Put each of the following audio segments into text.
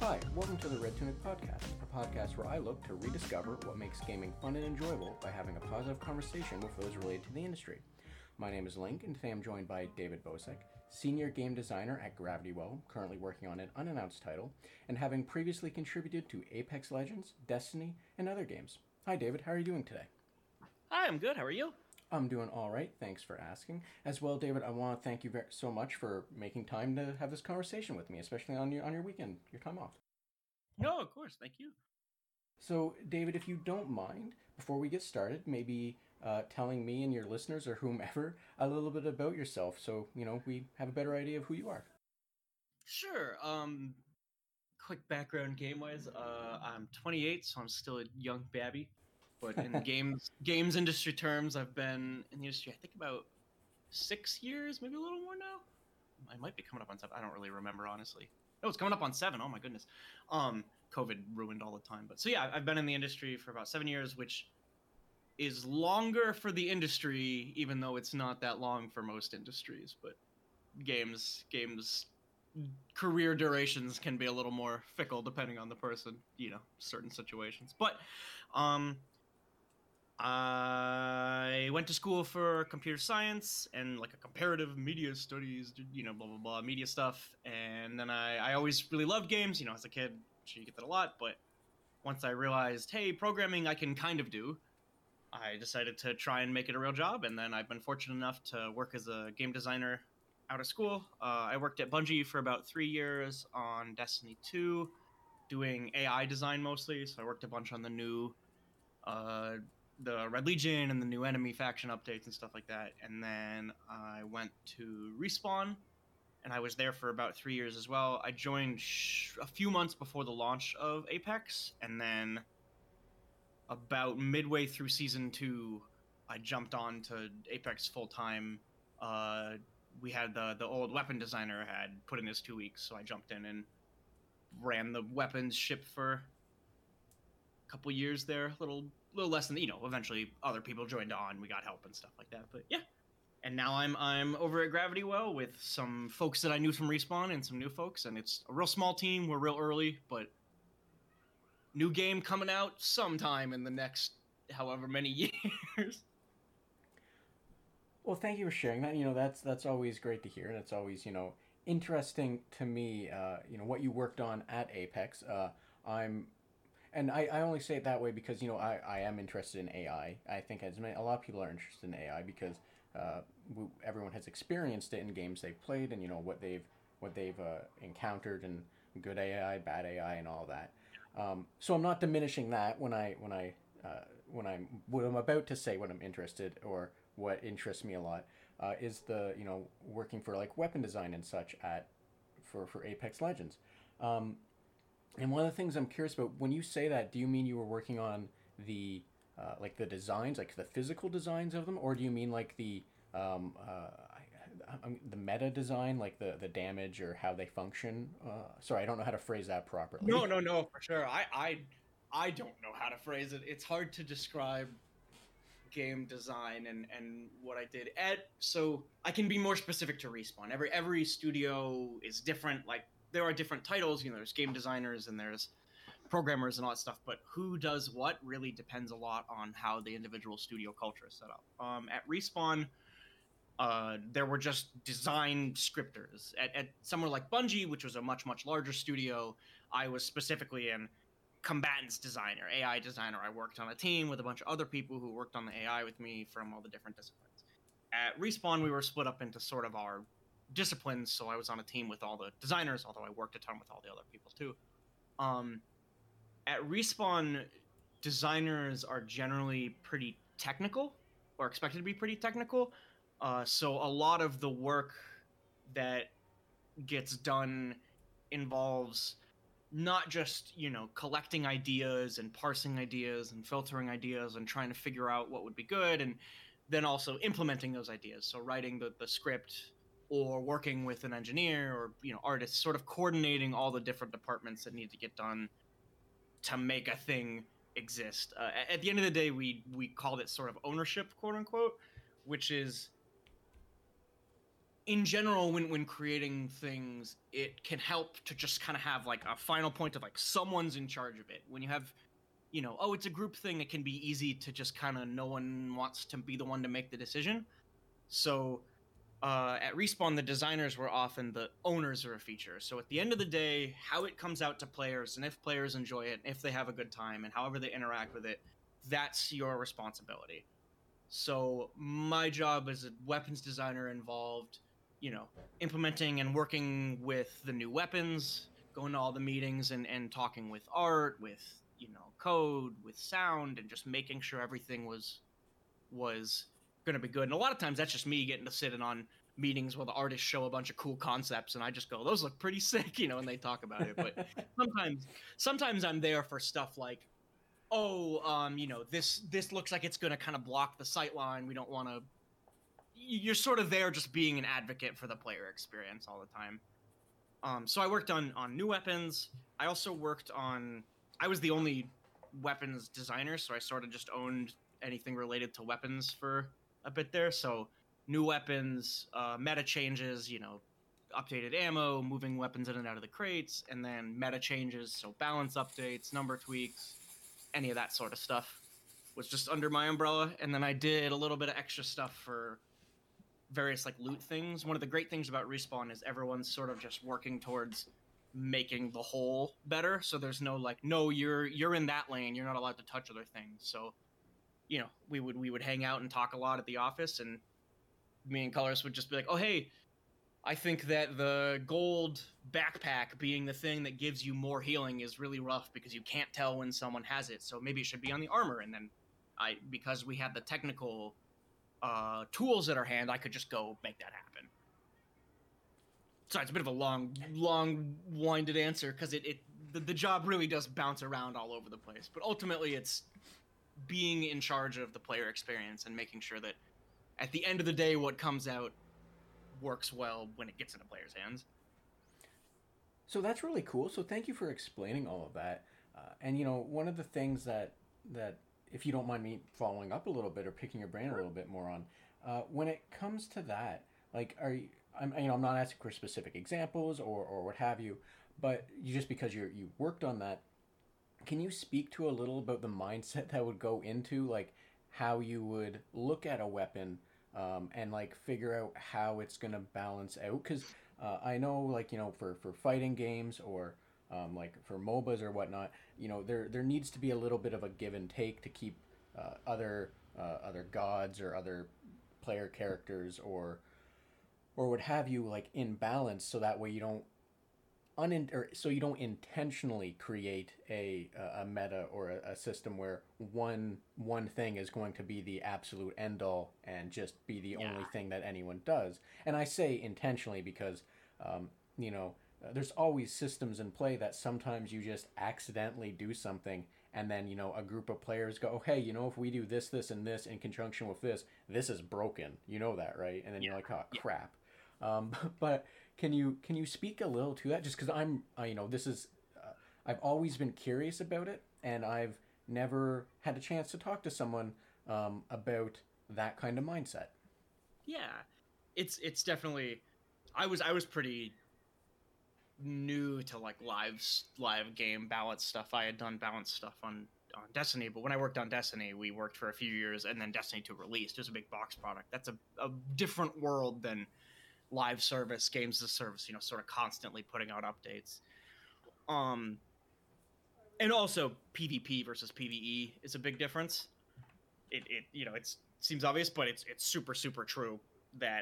Hi, welcome to the Red Tunic Podcast, a podcast where I look to rediscover what makes gaming fun and enjoyable by having a positive conversation with those related to the industry. My name is Link, and today I'm joined by David Bosek, senior game designer at Gravity Well, currently working on an unannounced title, and having previously contributed to Apex Legends, Destiny, and other games. Hi David, how are you doing today? Hi, I'm good. How are you? I'm doing all right, thanks for asking. As well, David, I want to thank you so much for making time to have this conversation with me, especially on your weekend, your time off. No, of course, thank you. So, David, if you don't mind, before we get started, maybe telling me and your listeners or whomever a little bit about yourself so, we have a better idea of who you are. Sure. Quick background game-wise, I'm 28, so I'm still a young babby. But in games industry terms, I've been in the industry, I think, about 6 years, maybe a little more now. I might be coming up on 7. I don't really remember, honestly. No, it's coming up on 7. Oh, my goodness. COVID ruined all the time. But so, yeah, I've been in the industry for about 7 years, which is longer for the industry, even though it's not that long for most industries. But games career durations can be a little more fickle depending on the person, certain situations. But I went to school for computer science and like a comparative media studies, blah, blah, blah, media stuff. And then I always really loved games, as a kid. I'm sure you get that a lot. But once I realized, hey, programming I can kind of do, I decided to try and make it a real job. And then I've been fortunate enough to work as a game designer out of school. I worked at Bungie for about 3 years on Destiny 2, doing AI design mostly. So I worked a bunch on the new, the Red Legion and the new enemy faction updates and stuff like that. And then I went to Respawn, and I was there for about 3 years as well. I joined a few months before the launch of Apex, and then about midway through season 2, I jumped on to Apex full time. We had the old weapon designer had put in his 2 weeks, so I jumped in and ran the weapons ship for a couple years there. A little less than, eventually other people joined on. We got help and stuff like that. But yeah. And now I'm over at Gravity Well with some folks that I knew from Respawn and some new folks, and it's a real small team. We're real early, but new game coming out sometime in the next however many years. Well, thank you for sharing that. That's always great to hear, and it's always, interesting to me, what you worked on at Apex. I only say it that way because, I am interested in AI. I think a lot of people are interested in AI because everyone has experienced it in games they've played and, what they've encountered, and good AI, bad AI, and all that. So I'm not diminishing that when I'm about to say what I'm interested, or what interests me a lot is the working for like weapon design and such for Apex Legends. And one of the things I'm curious about, when you say that, do you mean you were working on the like the designs, like the physical designs of them, or do you mean like the meta design, like the damage or how they function? Sorry, I don't know how to phrase that properly. No, for sure. I don't know how to phrase it. It's hard to describe game design and what I did so I can be more specific to Respawn. Every studio is different. Like, there are different titles, there's game designers and there's programmers and all that stuff, but who does what really depends a lot on how the individual studio culture is set up. At Respawn, there were just design scripters. At somewhere like Bungie, which was a much, much larger studio, I was specifically an combatants designer, AI designer. I worked on a team with a bunch of other people who worked on the AI with me from all the different disciplines. At Respawn, we were split up into sort of our disciplines, so I was on a team with all the designers, although I worked a ton with all the other people too. At Respawn, designers are generally pretty technical, or expected to be pretty technical. So a lot of the work that gets done involves not just, collecting ideas and parsing ideas and filtering ideas and trying to figure out what would be good, and then also implementing those ideas. So writing the script, or working with an engineer or, artists, sort of coordinating all the different departments that need to get done to make a thing exist. At the end of the day, we called it sort of ownership, quote unquote, which is in general, when creating things, it can help to just kind of have like a final point of like someone's in charge of it. When you have, oh, it's a group thing, it can be easy to just kind of, no one wants to be the one to make the decision. So at Respawn, the designers were often the owners of a feature. So at the end of the day, how it comes out to players, and if players enjoy it, if they have a good time, and however they interact with it, that's your responsibility. So my job as a weapons designer involved, implementing and working with the new weapons, going to all the meetings and talking with art, with, code, with sound, and just making sure everything was going to be good. And a lot of times that's just me getting to sit in on meetings where the artists show a bunch of cool concepts and I just go, those look pretty sick, and they talk about it. But sometimes I'm there for stuff like, this looks like it's going to kind of block the sight line. We don't want to. You're sort of there just being an advocate for the player experience all the time. So I worked on new weapons. I also worked on. I was the only weapons designer, so I sort of just owned anything related to weapons for a bit there. So new weapons, meta changes, updated ammo, moving weapons in and out of the crates, and then meta changes, so balance updates, number tweaks, any of that sort of stuff was just under my umbrella. And then I did a little bit of extra stuff for various like loot things. One of the great things about Respawn is everyone's sort of just working towards making the whole better. So there's no like, no, you're in that lane, you're not allowed to touch other things. So, we would hang out and talk a lot at the office, and me and Colors would just be like, oh, hey, I think that the gold backpack being the thing that gives you more healing is really rough because you can't tell when someone has it. So maybe it should be on the armor. And then because we had the technical tools at our hand, I could just go make that happen. So it's a bit of a long-winded answer because the job really does bounce around all over the place. But ultimately, it's being in charge of the player experience and making sure that at the end of the day, what comes out works well when it gets into players' hands. So that's really cool. So thank you for explaining all of that. And one of the things that if you don't mind me following up a little bit or picking your brain a little bit more on, when it comes to that, like, I'm not asking for specific examples or what have you, but just because you worked on that, can you speak to a little about the mindset that would go into like how you would look at a weapon and like figure out how it's going to balance out? Because I know like, for fighting games or like for MOBAs or whatnot, there needs to be a little bit of a give and take to keep other gods or other player characters or what have you like in balance, so that way you don't so you don't intentionally create a meta or a system where one thing is going to be the absolute end all and just be the only thing that anyone does. And I say intentionally because there's always systems in play that sometimes you just accidentally do something and then a group of players go, oh, hey, if we do this and this in conjunction with this is broken, that, right? And then you're like, oh crap. But can you speak a little to that? Just because this is I've always been curious about it, and I've never had a chance to talk to someone about that kind of mindset. Yeah, it's definitely. I was pretty new to like live game balance stuff. I had done balance stuff on Destiny, but when I worked on Destiny, we worked for a few years, and then Destiny 2 released. It was a big box product. That's a different world than live service, games as a service, sort of constantly putting out updates. And also PvP versus PvE is a big difference. It seems obvious, but it's super, super true that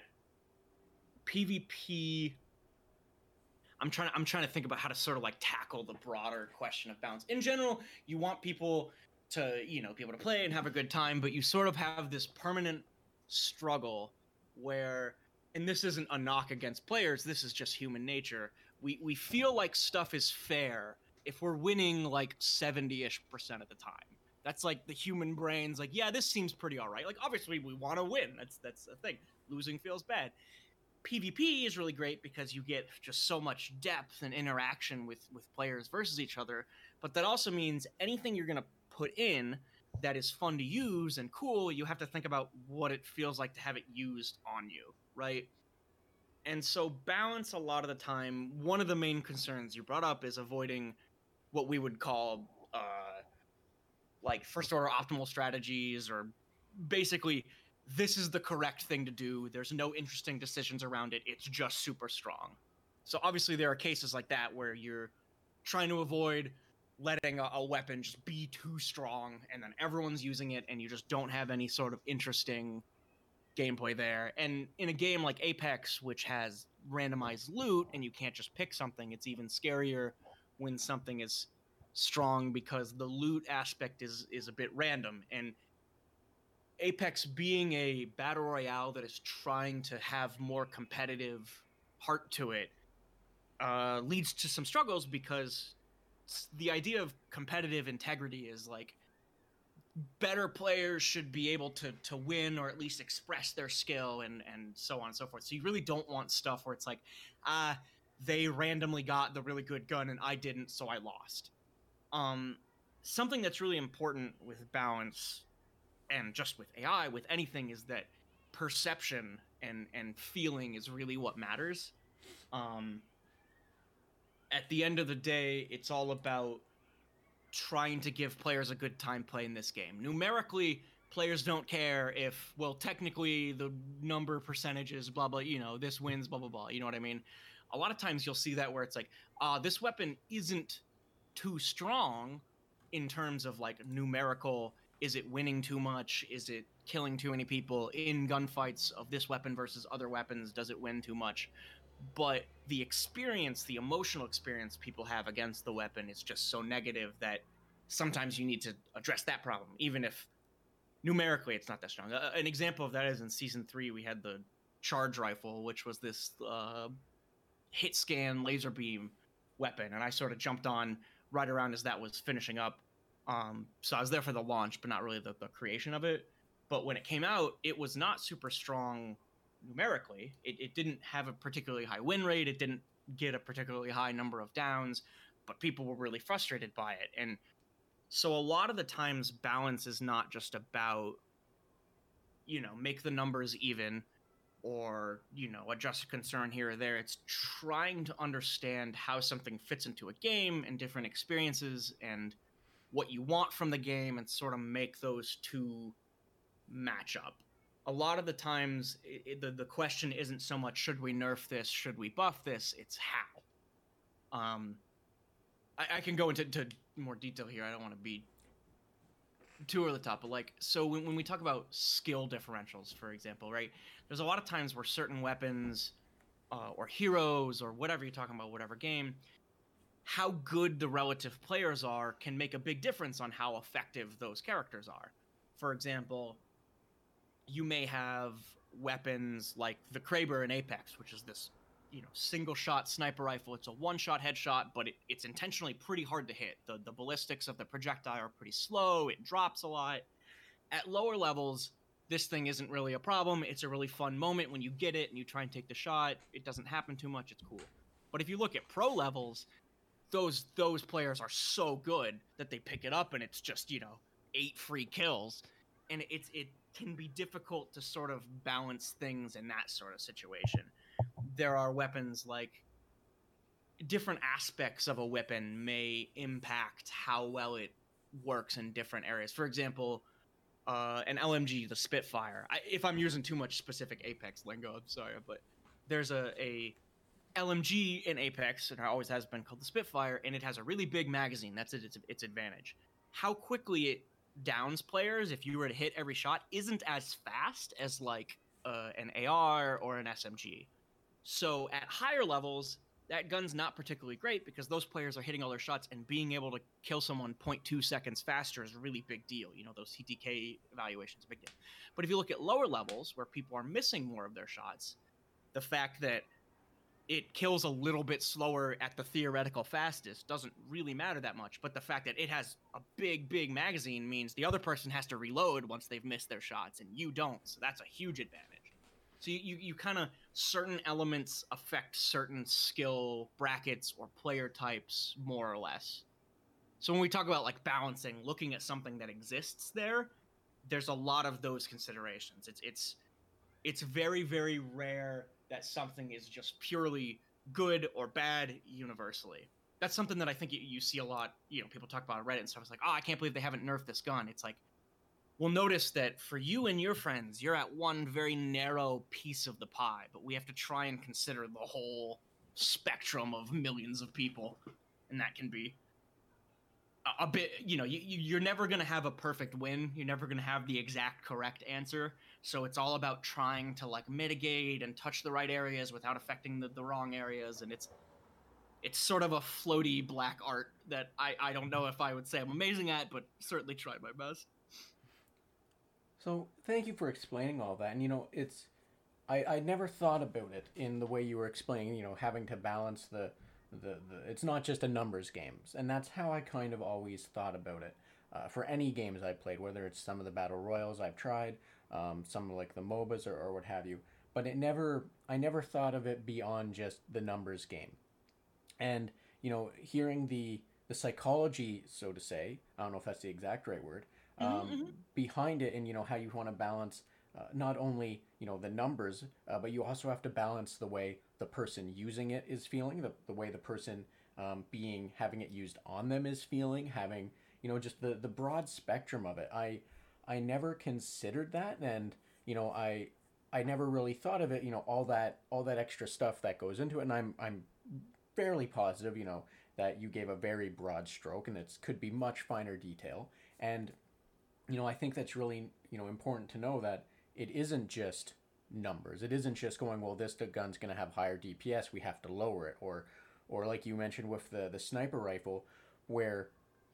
PvP. I'm trying to think about how to sort of like tackle the broader question of balance. In general, you want people to, be able to play and have a good time, but you sort of have this permanent struggle where, and this isn't a knock against players, this is just human nature. We feel like stuff is fair if we're winning like 70-ish% of the time. That's like the human brain's like, yeah, this seems pretty all right. Like, obviously we want to win. That's a thing. Losing feels bad. PvP is really great because you get just so much depth and interaction with players versus each other. But that also means anything you're going to put in that is fun to use and cool, you have to think about what it feels like to have it used on you, right? And so balance, a lot of the time, one of the main concerns you brought up is avoiding what we would call like first order optimal strategies, or basically this is the correct thing to do. There's no interesting decisions around it. It's just super strong. So obviously there are cases like that where you're trying to avoid letting a weapon just be too strong and then everyone's using it and you just don't have any sort of interesting gameplay there. And in a game like Apex, which has randomized loot and you can't just pick something, it's even scarier when something is strong because the loot aspect is a bit random. And Apex being a battle royale that is trying to have more competitive heart to it leads to some struggles, because the idea of competitive integrity is like better players should be able to win or at least express their skill and so on and so forth. So you really don't want stuff where it's like, they randomly got the really good gun and I didn't, so I lost. Something that's really important with balance and just with AI, with anything, is that perception and feeling is really what matters. At the end of the day, it's all about trying to give players a good time playing this game. Numerically, players don't care if, well, technically the number percentages, blah, blah, this wins, blah, blah, blah. You know what I mean? A lot of times you'll see that where it's like, this weapon isn't too strong in terms of like numerical. Is it winning too much? Is it killing too many people in gunfights of this weapon versus other weapons? Does it win too much? But the experience, the emotional experience people have against the weapon is just so negative that sometimes you need to address that problem, even if numerically it's not that strong. An example of that is in Season 3, we had the charge rifle, which was this hit scan laser beam weapon, and I sort of jumped on right around as that was finishing up. So I was there for the launch, but not really the creation of it. But when it came out, it was not super strong numerically. It didn't have a particularly high win rate. It didn't get a particularly high number of downs, but people were really frustrated by it. And so a lot of the times balance is not just about, make the numbers even or, adjust a concern here or there. It's trying to understand how something fits into a game and different experiences and what you want from the game, and sort of make those two match up. A lot of the times, the question isn't so much, should we nerf this, should we buff this, it's how. I can go into more detail here. I don't want to be too over the top, but so when we talk about skill differentials, for example, right, there's a lot of times where certain weapons or heroes or whatever you're talking about, whatever game, how good the relative players are can make a big difference on how effective those characters are. For example, you may have weapons like the Kraber in Apex, which is this, single shot sniper rifle. It's a one-shot headshot, but it's intentionally pretty hard to hit. The ballistics of the projectile are pretty slow. It drops a lot. At lower levels, this thing isn't really a problem. It's a really fun moment when you get it and you try and take the shot. It doesn't happen too much. It's cool. But if you look at pro levels, those players are so good that they pick it up and it's just, 8 free kills. And it can be difficult to sort of balance things in that sort of situation. There are weapons like different aspects of a weapon may impact how well it works in different areas. For example, an LMG, the Spitfire. If I'm using too much specific Apex lingo, I'm sorry, but there's a LMG in Apex, and it always has been, called the Spitfire, and it has a really big magazine. That's its advantage. How quickly it downs players if you were to hit every shot isn't as fast as like an AR or an SMG. So at higher levels, that gun's not particularly great because those players are hitting all their shots, and being able to kill someone 0.2 seconds faster is a really big deal. Those CTK evaluations are a big deal. But if you look at lower levels where people are missing more of their shots, the fact that it kills a little bit slower at the theoretical fastest doesn't really matter that much. But the fact that it has a big magazine means the other person has to reload once they've missed their shots, and you don't. So that's a huge advantage. So you kind of, certain elements affect certain skill brackets or player types more or less. So when we talk about like balancing, looking at something that exists there's a lot of those considerations. It's very, very rare that something is just purely good or bad universally. That's something that I think you see a lot. People talk about on Reddit and stuff. It's like, oh, I can't believe they haven't nerfed this gun. It's like, well, notice that for you and your friends, you're at one very narrow piece of the pie, but we have to try and consider the whole spectrum of millions of people, and that can be a bit, you're never going to have a perfect win. You're never going to have the exact correct answer. So it's all about trying to like mitigate and touch the right areas without affecting the wrong areas. And it's sort of a floaty black art that I don't know if I would say I'm amazing at, but certainly tried my best. So thank you for explaining all that. And I never thought about it in the way you were explaining, having to balance the it's not just a numbers games, and that's how I kind of always thought about it. For any games I played, whether it's some of the battle royals I've tried, some like the MOBAs or what have you, but I never thought of it beyond just the numbers game. And hearing the psychology, so to say, I don't know if that's the exact right word, behind it, and how you want to balance not only the numbers, but you also have to balance the way the person using it is feeling, the way the person having it used on them is feeling, having just the broad spectrum of it. I never considered that, and I never really thought of it, all that extra stuff that goes into it. And I'm fairly positive that you gave a very broad stroke, and it could be much finer detail. And I think that's really important to know that it isn't just numbers. It isn't just going, well, this gun's going to have higher DPS, we have to lower it, or like you mentioned with the sniper rifle, where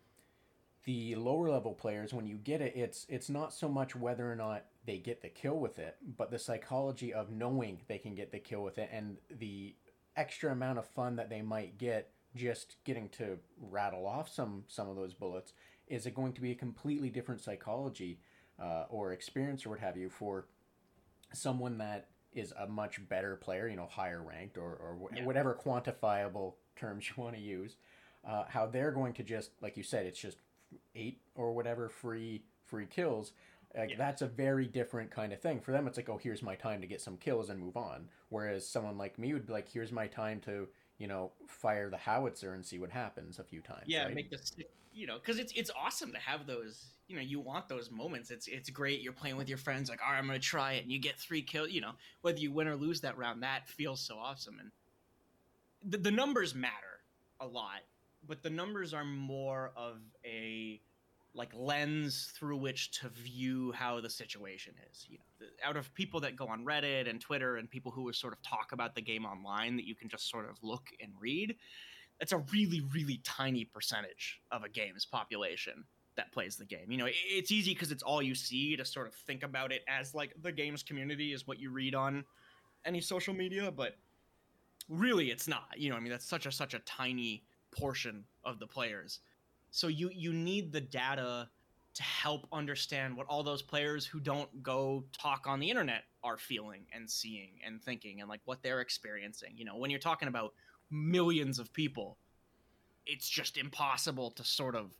the lower level players, when you get it, it's not so much whether or not they get the kill with it, but the psychology of knowing they can get the kill with it, and the extra amount of fun that they might get just getting to rattle off some of those bullets. Is it going to be a completely different psychology or experience or what have you for someone that is a much better player, higher ranked or whatever quantifiable terms you want to use, how they're going to just, like you said, it's just 8 or whatever free kills. That's a very different kind of thing. For them, it's like, oh, here's my time to get some kills and move on. Whereas someone like me would be like, here's my time to, fire the howitzer and see what happens a few times. Yeah, right? make this, because it's awesome to have those. You want those moments. It's great. You're playing with your friends, like, all right, I'm gonna try it, and you get 3 kills. Whether you win or lose that round, that feels so awesome. And the numbers matter a lot, but the numbers are more of a lens through which to view how the situation is. Out of people that go on Reddit and Twitter and people who sort of talk about the game online that you can just sort of look and read, that's a really, really tiny percentage of a game's population that plays the game. It's easy because it's all you see to sort of think about it as like the game's community is what you read on any social media, but really it's not. That's such a tiny portion of the players. So you need the data to help understand what all those players who don't go talk on the internet are feeling and seeing and thinking, and like what they're experiencing. When you're talking about millions of people, it's just impossible to sort of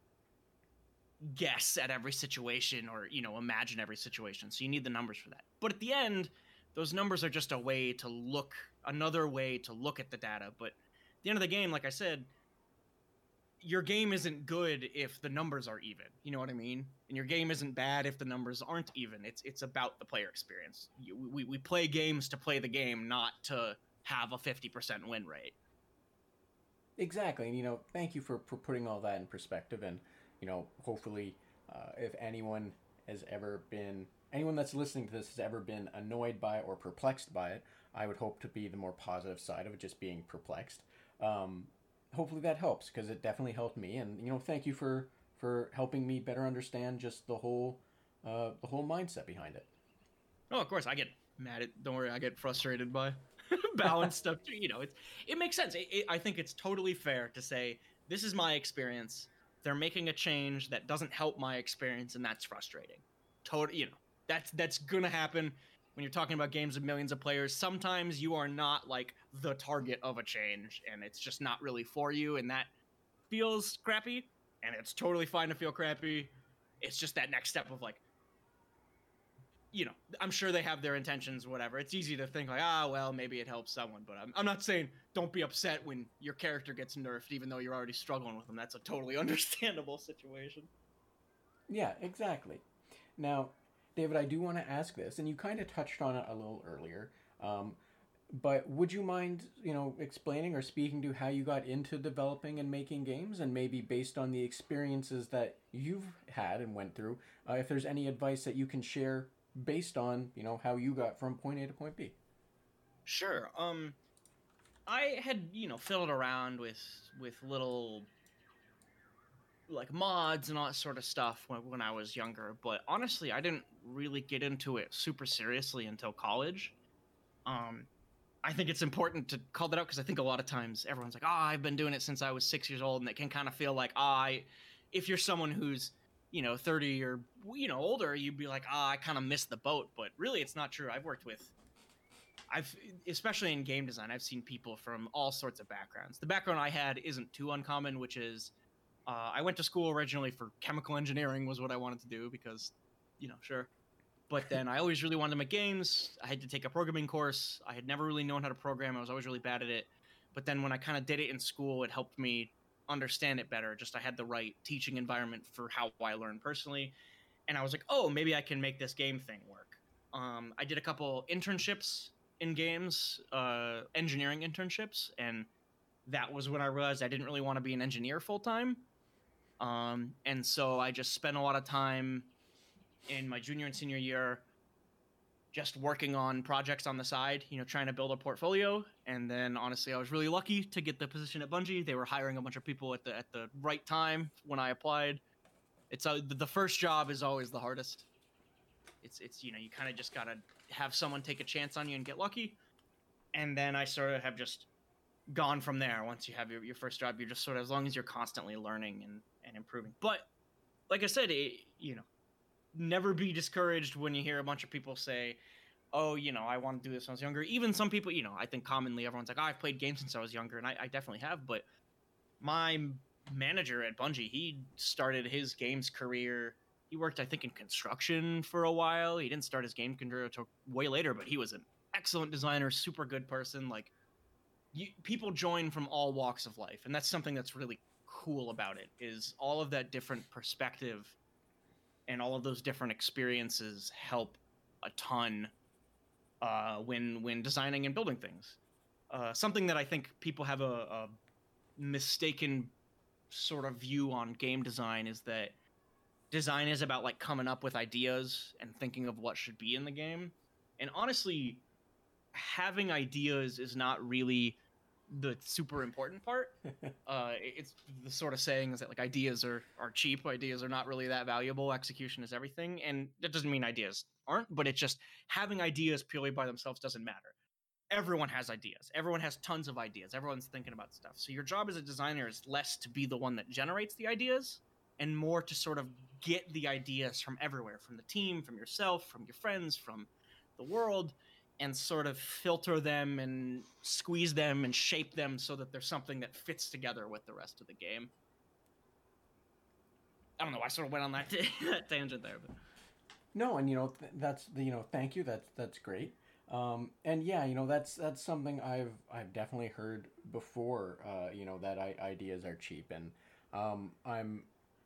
guess at every situation or imagine every situation. So you need the numbers for that. But at the end, those numbers are just another way to look at the data. But at the end of the game, like I said, your game isn't good if the numbers are even. You know what I mean? And your game isn't bad if the numbers aren't even. It's about the player experience. We play games to play the game, not to have a 50% win rate. Exactly. And, thank you for putting all that in perspective. And, hopefully if anyone that's listening to this has ever been annoyed by it or perplexed by it, I would hope to be the more positive side of it, just being perplexed. Hopefully that helps, because it definitely helped me. And thank you for helping me better understand just the whole mindset behind it. Oh, of course, I get mad at. Don't worry, I get frustrated by balance stuff too. It makes sense. I think it's totally fair to say this is my experience. They're making a change that doesn't help my experience, and that's frustrating. That's gonna happen when you're talking about games of millions of players. Sometimes you are not like the target of a change, and it's just not really for you, and that feels crappy, and it's totally fine to feel crappy. It's just that next step of like, you know, I'm sure they have their intentions, whatever. It's easy to think like, well, maybe it helps someone, but I'm not saying don't be upset when your character gets nerfed, even though you're already struggling with them. That's a totally understandable situation. Yeah, exactly. Now, David, I do want to ask this, and you kind of touched on it a little earlier. But would you mind, explaining or speaking to how you got into developing and making games, and maybe based on the experiences that you've had and went through, if there's any advice that you can share based on, how you got from point A to point B? Sure. I had, fiddled around with little like mods and all that sort of stuff when I was younger, but honestly, I didn't really get into it super seriously until college. I think it's important to call that out because I think a lot of times everyone's like, I've been doing it since I was 6 years old, and it can kind of feel like, if you're someone who's 30 or older, you'd be like, I kind of missed the boat. But really, it's not true. I've especially in game design, I've seen people from all sorts of backgrounds. The background I had isn't too uncommon, which is I went to school originally for chemical engineering was what I wanted to do because, sure. But then I always really wanted to make games. I had to take a programming course. I had never really known how to program. I was always really bad at it. But then when I kind of did it in school, it helped me understand it better. Just I had the right teaching environment for how I learned personally. And I was like, maybe I can make this game thing work. I did a couple internships in games, engineering internships. And that was when I realized I didn't really want to be an engineer full time. And so I just spent a lot of time in my junior and senior year just working on projects on the side, trying to build a portfolio. And then honestly, I was really lucky to get the position at Bungie. They were hiring a bunch of people at the right time when I applied. It's the first job is always the hardest. It's you kind of just got to have someone take a chance on you and get lucky. And then I sort of have just gone from there. Once you have your first job, you're just sort of, as long as you're constantly learning and improving. But like I said, never be discouraged when you hear a bunch of people say, I want to do this when I was younger. Even some people, I think commonly everyone's like, I've played games since I was younger, and I definitely have. But my manager at Bungie, he started his games career. He worked, I think, in construction for a while. He didn't start his game career until way later, but he was an excellent designer, super good person. Like, people join from all walks of life, and that's something that's really cool about it, is all of that different perspective and all of those different experiences help a ton when designing and building things. Something that I think people have a mistaken sort of view on game design is that design is about like coming up with ideas and thinking of what should be in the game. And honestly, having ideas is not really the super important part. It's the sort of saying is that like ideas are cheap. Ideas are not really that valuable. Execution is everything. And that doesn't mean ideas aren't, but it's just having ideas purely by themselves doesn't matter. Everyone has ideas. Everyone has tons of ideas. Everyone's thinking about stuff. So your job as a designer is less to be the one that generates the ideas and more to sort of get the ideas from everywhere, from the team, from yourself, from your friends, from the world, and sort of filter them and squeeze them and shape them so that there's something that fits together with the rest of the game. I don't know. I sort of went on that tangent there, but no, and that's thank you. That's great. And yeah, that's something I've definitely heard before. That ideas are cheap, and I'm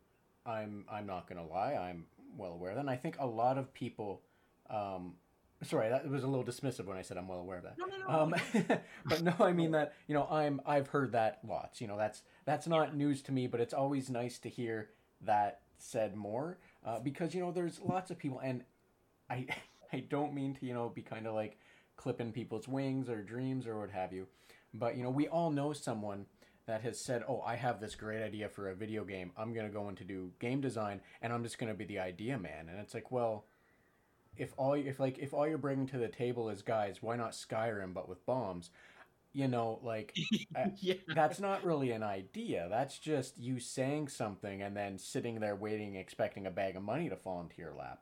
not gonna lie. I'm well aware of that. And I think a lot of people. Sorry, that was a little dismissive when I said I'm well aware of that. No. But no, I mean that I've heard that lots. That's not news to me, but it's always nice to hear that said more because there's lots of people, and I I don't mean to be kind of like clipping people's wings or dreams or what have you, but we all know someone that has said, oh, I have this great idea for a video game. I'm gonna go into do game design, and I'm just gonna be the idea man. And it's like, well. If all you're bringing to the table is guys, why not Skyrim but with bombs? Yeah. That's not really an idea. That's just you saying something and then sitting there waiting, expecting a bag of money to fall into your lap.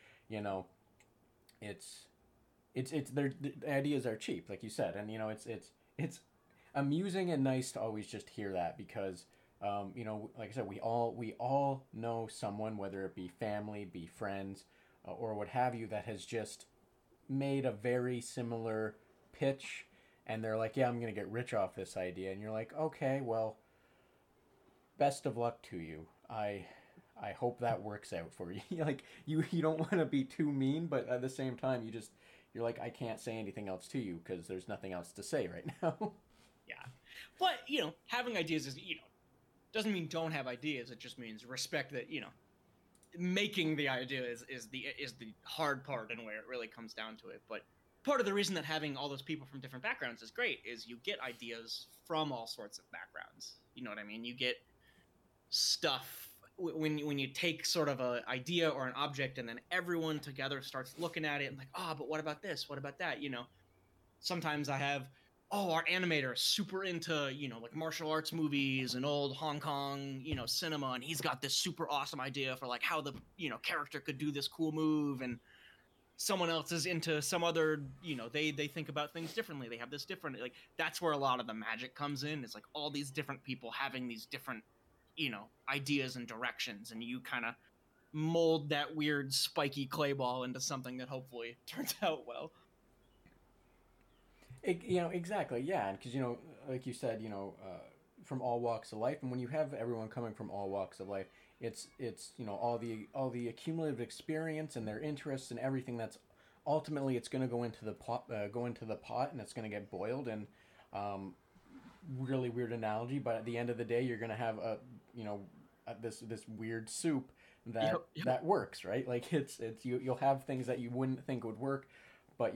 It's the ideas are cheap, like you said, and it's amusing and nice to always just hear that because. Like I said, we all know someone, whether it be family, be friends, or what have you that has just made a very similar pitch, and they're like, yeah, I'm going to get rich off this idea, and you're like, okay, well, best of luck to you. I hope that works out for you. Like, you don't want to be too mean, but at the same time, you're like, I can't say anything else to you because there's nothing else to say right now. Yeah, but having ideas is doesn't mean don't have ideas. It just means respect that making the idea is the hard part and where it really comes down to it. But part of the reason that having all those people from different backgrounds is great is you get ideas from all sorts of backgrounds. You know what I mean? You get stuff when you take sort of an idea or an object and then everyone together starts looking at it and like, but what about this? What about that? Sometimes I have, our animator is super into, like martial arts movies and old Hong Kong, cinema, and he's got this super awesome idea for like how the, character could do this cool move, and someone else is into some other, they think about things differently. They have this different, like, that's where a lot of the magic comes in. It's like all these different people having these different, ideas and directions, and you kind of mold that weird spiky clay ball into something that hopefully turns out well. Exactly, yeah, because like you said, from all walks of life, and when you have everyone coming from all walks of life, it's all the accumulative experience and their interests and everything that's ultimately it's going to go into the pot, and it's going to get boiled. And really weird analogy, but at the end of the day, you're going to have this weird soup that Yep. that works, right? Like you'll have things that you wouldn't think would work, but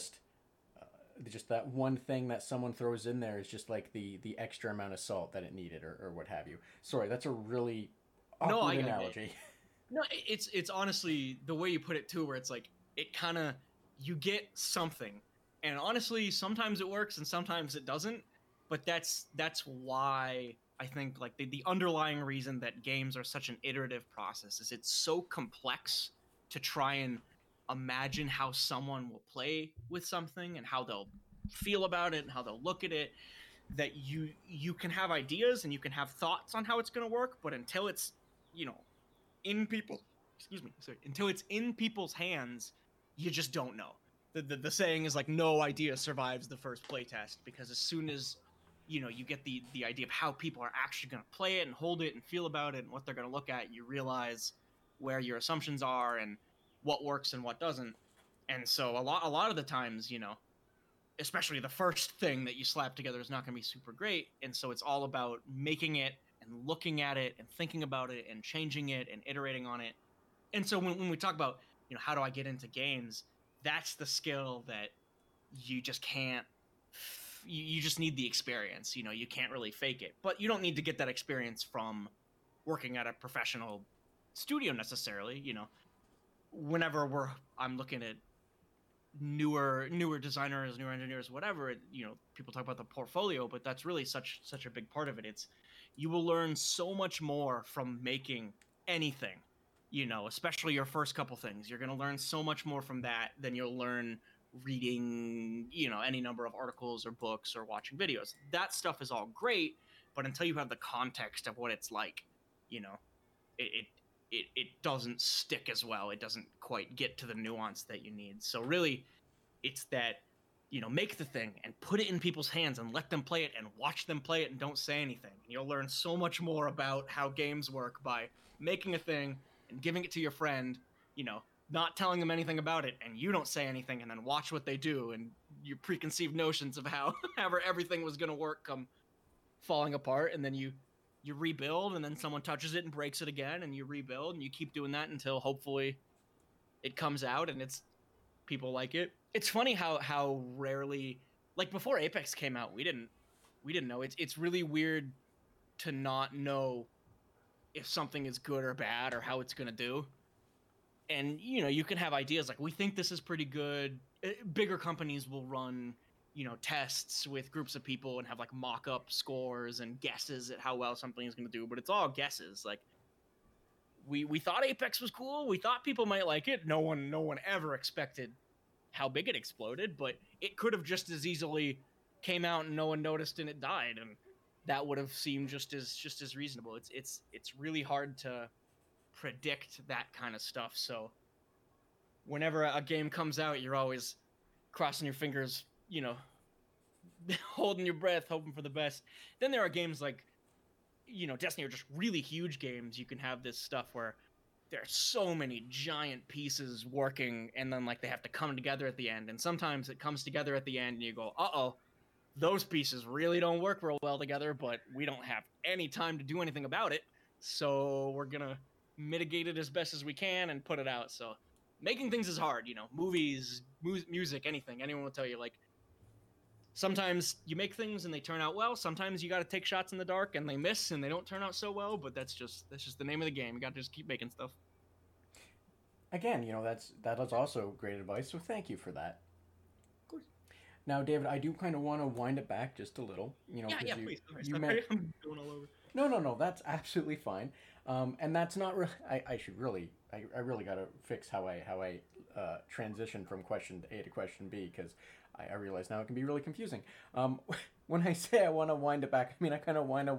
just that one thing that someone throws in there is just like the extra amount of salt that it needed, or what have you. Sorry, that's a really awkward analogy. No, it's honestly the way you put it too, where it's like it kind of, you get something, and honestly sometimes it works and sometimes it doesn't, but that's why I think like the underlying reason that games are such an iterative process is it's so complex to try and imagine how someone will play with something and how they'll feel about it and how they'll look at it, that you can have ideas and you can have thoughts on how it's going to work, but until it's in people until it's in people's hands, you just don't know. The saying is like, no idea survives the first playtest, because as soon as you get the idea of how people are actually going to play it and hold it and feel about it and what they're going to look at, you realize where your assumptions are and what works and what doesn't. And so a lot of the times, especially the first thing that you slap together is not going to be super great, and so it's all about making it and looking at it and thinking about it and changing it and iterating on it. And so when we talk about how do I get into games, that's the skill that you just can't, you just need the experience. You can't really fake it, but you don't need to get that experience from working at a professional studio necessarily. Whenever I'm looking at newer designers, newer engineers, whatever, people talk about the portfolio, but that's really such a big part of it. It's, you will learn so much more from making anything, especially your first couple things. You're going to learn so much more from that than you'll learn reading, any number of articles or books or watching videos. That stuff is all great, but until you have the context of what it's like, it doesn't stick as well. It doesn't quite get to the nuance that you need. So really, it's that, make the thing and put it in people's hands and let them play it and watch them play it and don't say anything. And you'll learn so much more about how games work by making a thing and giving it to your friend, not telling them anything about it, and you don't say anything, and then watch what they do, and your preconceived notions of how everything was going to work come falling apart, and then you rebuild, and then someone touches it and breaks it again, and you rebuild, and you keep doing that until hopefully it comes out and people like it. It's funny how rarely, like before Apex came out, we didn't know. It's really weird to not know if something is good or bad or how it's going to do. And you can have ideas like, we think this is pretty good. Bigger companies will run tests with groups of people and have like mock-up scores and guesses at how well something is going to do, but it's all guesses. Like we thought Apex was cool, we thought people might like it. No one ever expected how big it exploded, but it could have just as easily came out and no one noticed and it died, and that would have seemed just as reasonable. It's really hard to predict that kind of stuff. So whenever a game comes out, you're always crossing your fingers, you know, holding your breath, hoping for the best. Then there are games like, you know, Destiny are just really huge games. You can have this stuff where there are so many giant pieces working, and then like they have to come together at the end. And sometimes it comes together at the end, and you go, "Uh-oh, those pieces really don't work real well together." But we don't have any time to do anything about it, so we're gonna mitigate it as best as we can and put it out. So making things is hard, you know. Movies, music, anything. Anyone will tell you, like, sometimes you make things and they turn out well. Sometimes you got to take shots in the dark and they miss and they don't turn out so well. But that's just the name of the game. You got to just keep making stuff. Again, you know, that is also great advice. So thank you for that. Of course. Now, David, I do kind of want to wind it back just a little. You know, Yeah, you, please. you Sorry, meant I'm going all over. no. That's absolutely fine. And that's not really. I should really. I really got to fix how I transition from question A to question B, because I realize now it can be really confusing. When I say I want to wind it back, I mean I kind of want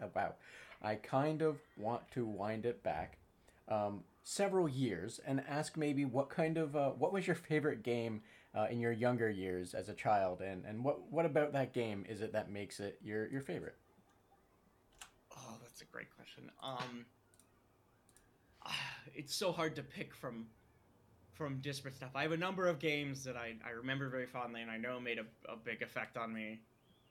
to wind it back several years and ask maybe what was your favorite game in your younger years as a child, and what about that game is it that makes it your favorite? Oh, that's a great question. It's so hard to pick from disparate stuff. I have a number of games that I remember very fondly, and I know made a big effect on me.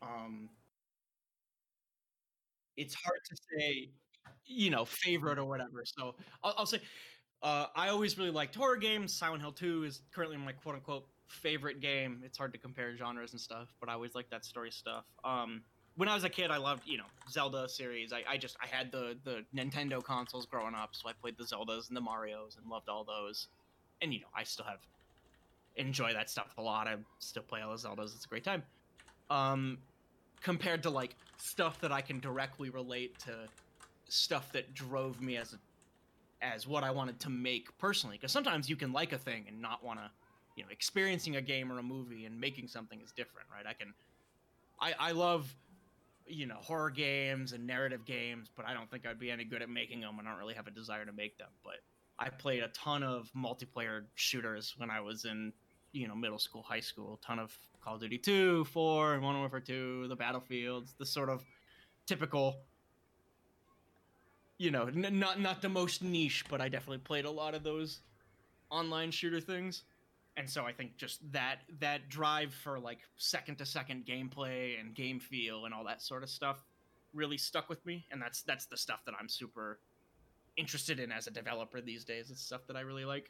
It's hard to say, you know, favorite or whatever. So I'll say I always really liked horror games. Silent Hill 2 is currently my quote unquote favorite game. It's hard to compare genres and stuff, but I always liked that story stuff. When I was a kid, I loved, you know, Zelda series. I had the Nintendo consoles growing up, so I played the Zeldas and the Marios and loved all those. And, you know, I still enjoy that stuff a lot. I still play all the Zeldas. It's a great time. Compared to like stuff that I can directly relate to stuff that drove me as what I wanted to make personally. Because sometimes you can like a thing and not want to, you know, experiencing a game or a movie and making something is different, right? I love, you know, horror games and narrative games, but I don't think I'd be any good at making them. I don't really have a desire to make them. But I played a ton of multiplayer shooters when I was in, you know, middle school, high school. A ton of Call of Duty 2, 4, and Modern Warfare 2, the Battlefields, the sort of typical, you know, not the most niche, but I definitely played a lot of those online shooter things. And so I think just that drive for like second to second gameplay and game feel and all that sort of stuff really stuck with me. And that's the stuff that I'm super interested in as a developer these days. It's stuff that I really like.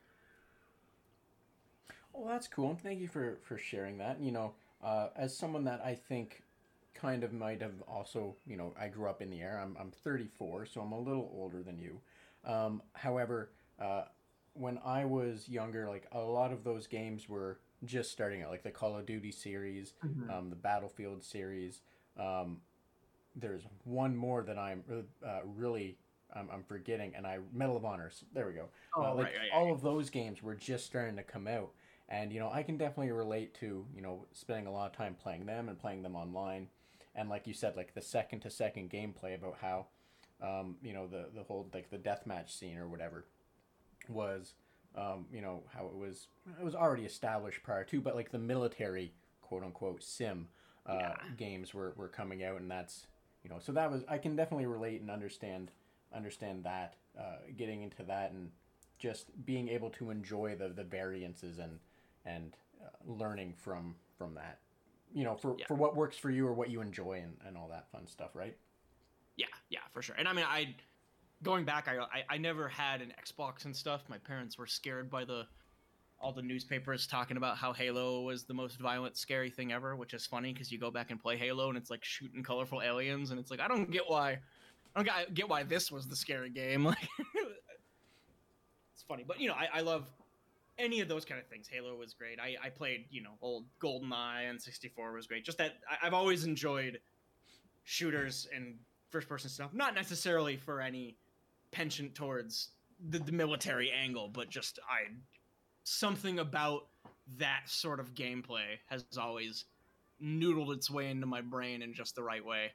Well, that's cool. Thank you for sharing that. You know, as someone that I think kind of might have also, you know, I grew up in the era. I'm 34, so I'm a little older than you. However, when I was younger, like a lot of those games were just starting out, like the Call of Duty series, the Battlefield series. There's one more that I'm really I'm forgetting, and Medal of Honor. There we go. Right. All of those games were just starting to come out, and you know I can definitely relate to, you know, spending a lot of time playing them and playing them online, and like you said, like the second to second gameplay about how, you know, the whole like the deathmatch scene or whatever was, you know, how it was already established prior to, but like the military quote unquote sim games were coming out, and that's, you know, so that was, I can definitely relate and understand that, getting into that and just being able to enjoy the variances and learning from that, you know, for what works for you or what you enjoy and all that fun stuff, right? Yeah, for sure. And I mean, going back, I never had an Xbox and stuff. My parents were scared by all the newspapers talking about how Halo was the most violent, scary thing ever, which is funny because you go back and play Halo and it's like shooting colorful aliens, and it's like I don't get why this was the scary game. Like, it's funny, but you know, I love any of those kind of things. Halo was great. I played, you know, old GoldenEye and 64 was great. Just that I've always enjoyed shooters and first person stuff, not necessarily for any penchant towards the military angle, but just something about that sort of gameplay has always noodled its way into my brain in just the right way.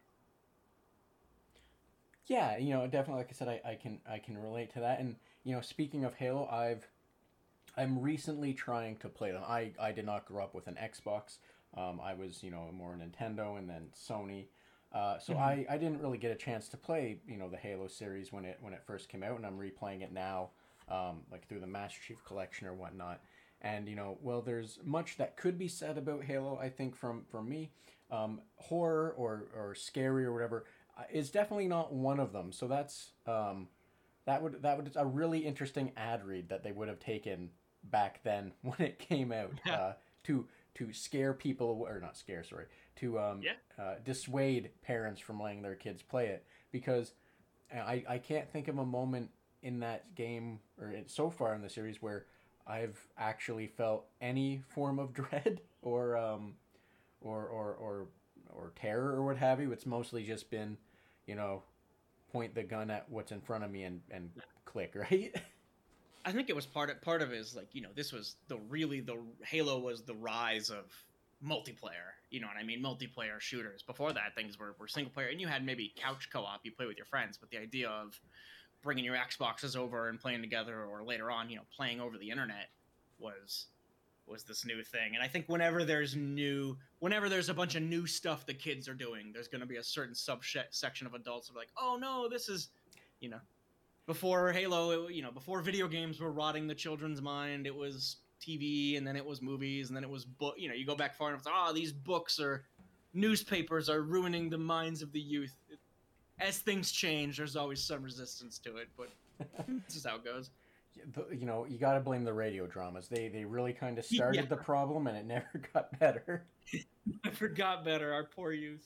Yeah, you know, definitely. Like I said, I can relate to that. And you know, speaking of Halo, I'm recently trying to play them. I did not grow up with an Xbox. I was, more Nintendo and then Sony. So Hmm. I didn't really get a chance to play, the Halo series when it first came out, and I'm replaying it now, like through the Master Chief Collection or whatnot. And well, there's much that could be said about Halo. I think from me, horror or scary or whatever is definitely not one of them. So that would a really interesting ad read that they would have taken back then when it came out, Yeah. to scare people, or not scare, sorry, to Yeah. dissuade parents from letting their kids play it, because I can't think of a moment in that game so far in the series where I've actually felt any form of dread or or or or terror or what have you. It's mostly just been, you know, point the gun at what's in front of me and click, right? I think it was part of it is like, this was the Halo was the rise of multiplayer. You know what I mean? Multiplayer shooters. Before that, things were single player, and you had maybe couch co-op. You play with your friends, but the idea of bringing your Xboxes over and playing together, or later on, playing over the internet, was was this new thing. And I think whenever there's a bunch of new stuff the kids are doing, there's going to be a certain subsection of adults who are like, oh no, this is, you know, before Halo, before video games were rotting the children's mind, it was TV, and then it was movies, and then it was book. You go back far enough, these books or newspapers are ruining the minds of the youth. As things change, there's always some resistance to it, but this is how it goes. You got to blame the radio dramas. They really kind of Yeah, started the problem, and it never got better. I forgot better. Our poor youth.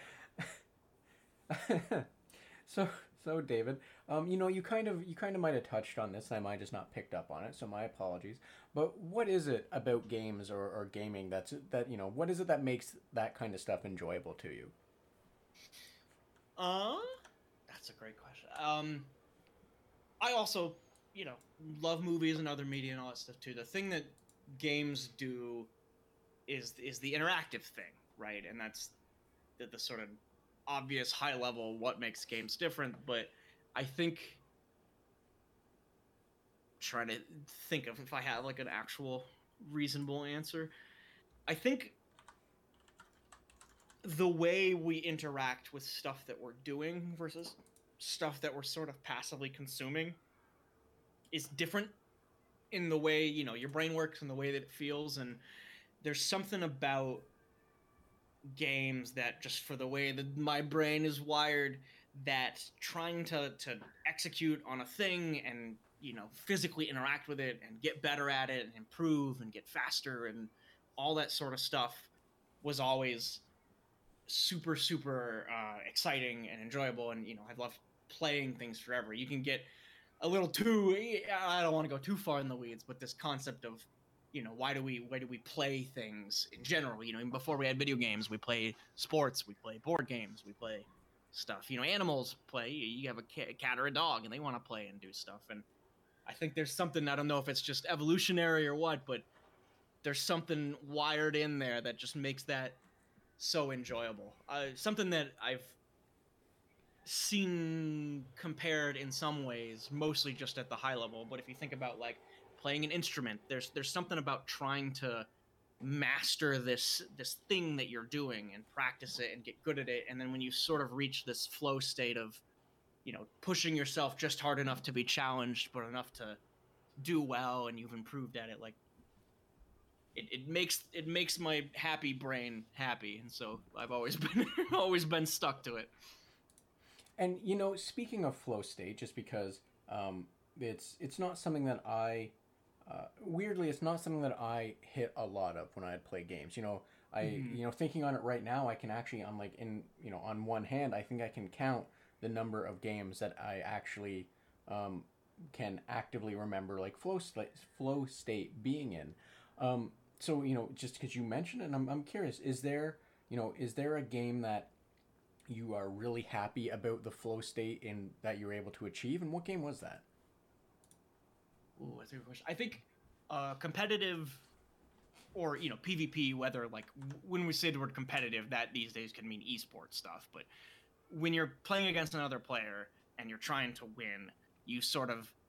so so David, you kind of might have touched on this, and I might just not picked up on it. So my apologies. But what is it about games or gaming what is it that makes that kind of stuff enjoyable to you? Uh, that's a great question. I also, you know, love movies and other media and all that stuff too. The thing that games do is the interactive thing, right? And that's the sort of obvious high level what makes games different. But I think, trying to think of if I have like an actual reasonable answer, I think the way we interact with stuff that we're doing versus stuff that we're sort of passively consuming is different in the way, your brain works and the way that it feels. And there's something about games that, just for the way that my brain is wired, that trying to execute on a thing and, physically interact with it and get better at it and improve and get faster and all that sort of stuff was always super super exciting and enjoyable. And I've loved playing things forever. You can get a little too, I don't want to go too far in the weeds, but this concept of, why do we play things in general? Even before we had video games, we play sports, we play board games, we play stuff. Animals play. You have a cat or a dog, and they want to play and do stuff. And I think there's something, I don't know if it's just evolutionary or what, but there's something wired in there that just makes that so enjoyable. Something that I've seen compared in some ways, mostly just at the high level. But if you think about like playing an instrument, there's something about trying to master this thing that you're doing and practice it and get good at it. And then when you sort of reach this flow state of, pushing yourself just hard enough to be challenged, but enough to do well, and you've improved at it, like it makes my happy brain happy. And so I've always been always been stuck to it. And speaking of flow state, just because it's not something that weirdly, it's not something that I hit a lot of when I play games. Thinking on it right now, I can actually, on like in on one hand, I think I can count the number of games that I actually can actively remember, like flow state being in. So just because you mentioned it, and I'm curious, is there a game that you are really happy about the flow state in that you were able to achieve, and what game was that? Ooh, that's a good question. I think competitive, or PvP, whether like when we say the word competitive, that these days can mean esports stuff. But when you're playing against another player and you're trying to win, you sort of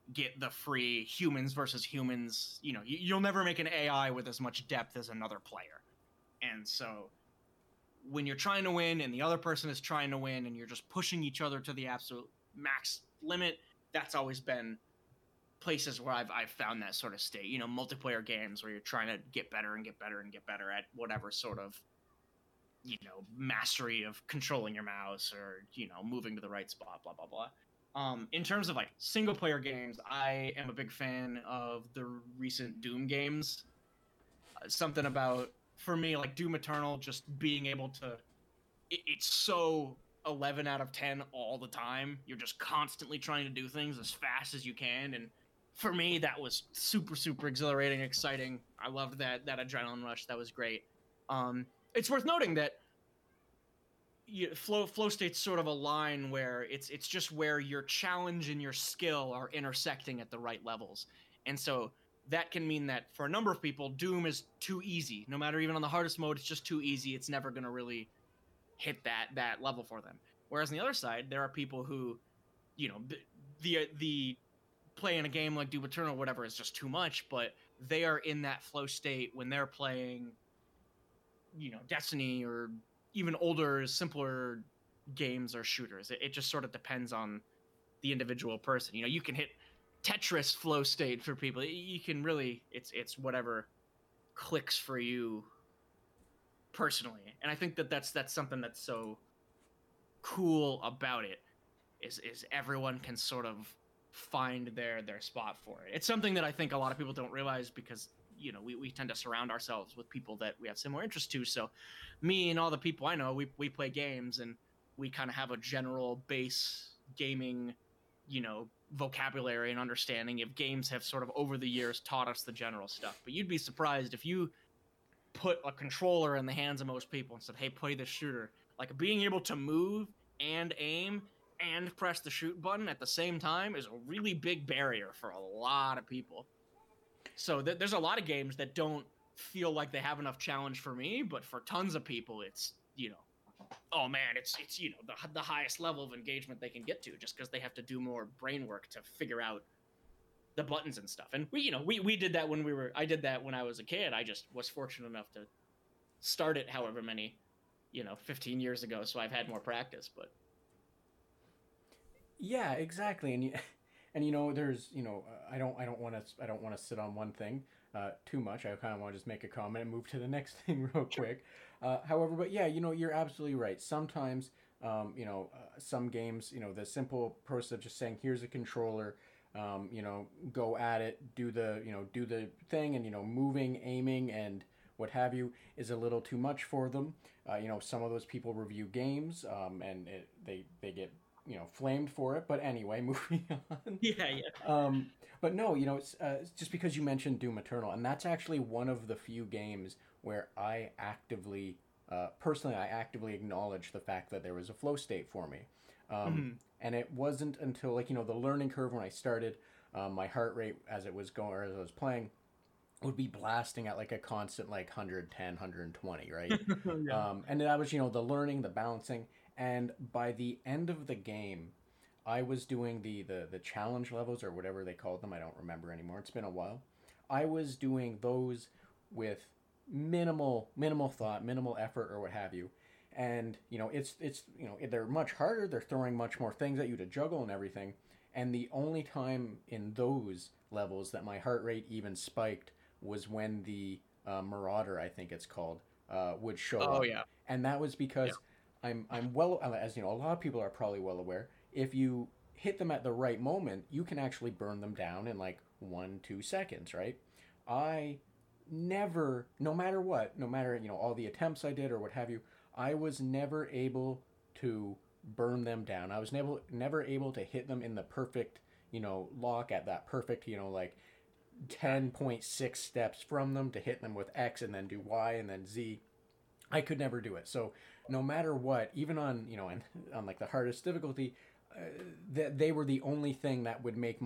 get the free humans versus humans. You know, you'll never make an AI with as much depth as another player. And so when you're trying to win and the other person is trying to win and you're just pushing each other to the absolute max limit, that's always been places where I've found that sort of state. You know, multiplayer games where you're trying to get better and get better and get better at whatever sort of, you know, mastery of controlling your mouse or, you know, moving to the right spot, blah, blah, blah. In terms of like single player games, I am a big fan of the recent Doom games. Something about, for me, like Doom Eternal, just being able to, it's so 11 out of 10 all the time. You're just constantly trying to do things as fast as you can. And for me, that was super, super exhilarating, exciting. I loved that adrenaline rush. That was great. It's worth noting that flow state's sort of a line where it's just where your challenge and your skill are intersecting at the right levels. And so that can mean that for a number of people, Doom is too easy. No matter even on the hardest mode, it's just too easy. It's never going to really hit that level for them. Whereas on the other side, there are people who, you know, the playing a game like Doom Eternal or whatever is just too much, but they are in that flow state when they're playing, you know, Destiny or even older, simpler games or shooters. It just sort of depends on the individual person. You know, you can hit Tetris flow state for people. You can really, it's whatever clicks for you personally. And I think that's something that's so cool about it is everyone can sort of find their spot for it. It's something that I think a lot of people don't realize because, you know, we tend to surround ourselves with people that we have similar interests to. So me and all the people I know, we play games and we kind of have a general base gaming, you know, vocabulary and understanding if games have sort of over the years taught us the general stuff. But you'd be surprised if you put a controller in the hands of most people and said, hey, play this shooter. Like being able to move and aim and press the shoot button at the same time is a really big barrier for a lot of people. So there's a lot of games that don't feel like they have enough challenge for me, but for tons of people, it's, you know, oh man, it's you know, the highest level of engagement they can get to just because they have to do more brain work to figure out the buttons and stuff. And we did that when I did that when I was a kid. I just was fortunate enough to start it however many, you know, 15 years ago. So I've had more practice, but. Yeah, exactly. And you know, there's, you know, I don't want to sit on one thing too much. I kind of want to just make a comment and move to the next thing real quick. However, but yeah, you know, you're absolutely right. Sometimes, you know, some games, you know, the simple process of just saying, here's a controller, you know, go at it, do the thing, and, you know, moving, aiming, and what have you is a little too much for them. You know, some of those people review games, and they get, you know, flamed for it. But anyway, moving on. Yeah. But no, you know, it's just because you mentioned Doom Eternal, and that's actually one of the few games where I actively, personally, I actively acknowledge the fact that there was a flow state for me. And it wasn't until, like, you know, the learning curve when I started, my heart rate as it was going, or as I was playing, would be blasting at like a constant like 110, 120, right? Yeah. And that was, you know, the learning, the balancing. And by the end of the game, I was doing the challenge levels or whatever they called them. I don't remember anymore. It's been a while. I was doing those with minimal thought, minimal effort, or what have you. And you know, it's you know, they're much harder. They're throwing much more things at you to juggle and everything. And the only time in those levels that my heart rate even spiked was when the Marauder, I think it's called, would show Oh up. yeah. And that was Yeah. because I'm well, as you know, a lot of people are probably well aware. If you hit them at the right moment, you can actually burn them down in like 1-2 seconds, right? I never, no matter what, no matter, you know, all the attempts I did or what have you, I was never able to burn them down. I was never able to hit them in the perfect, you know, lock at that perfect, you know, like 10.6 steps from them to hit them with X and then do Y and then Z. I could never do it. So no matter what, even on, you know, on like the hardest difficulty, that they were the only thing that would make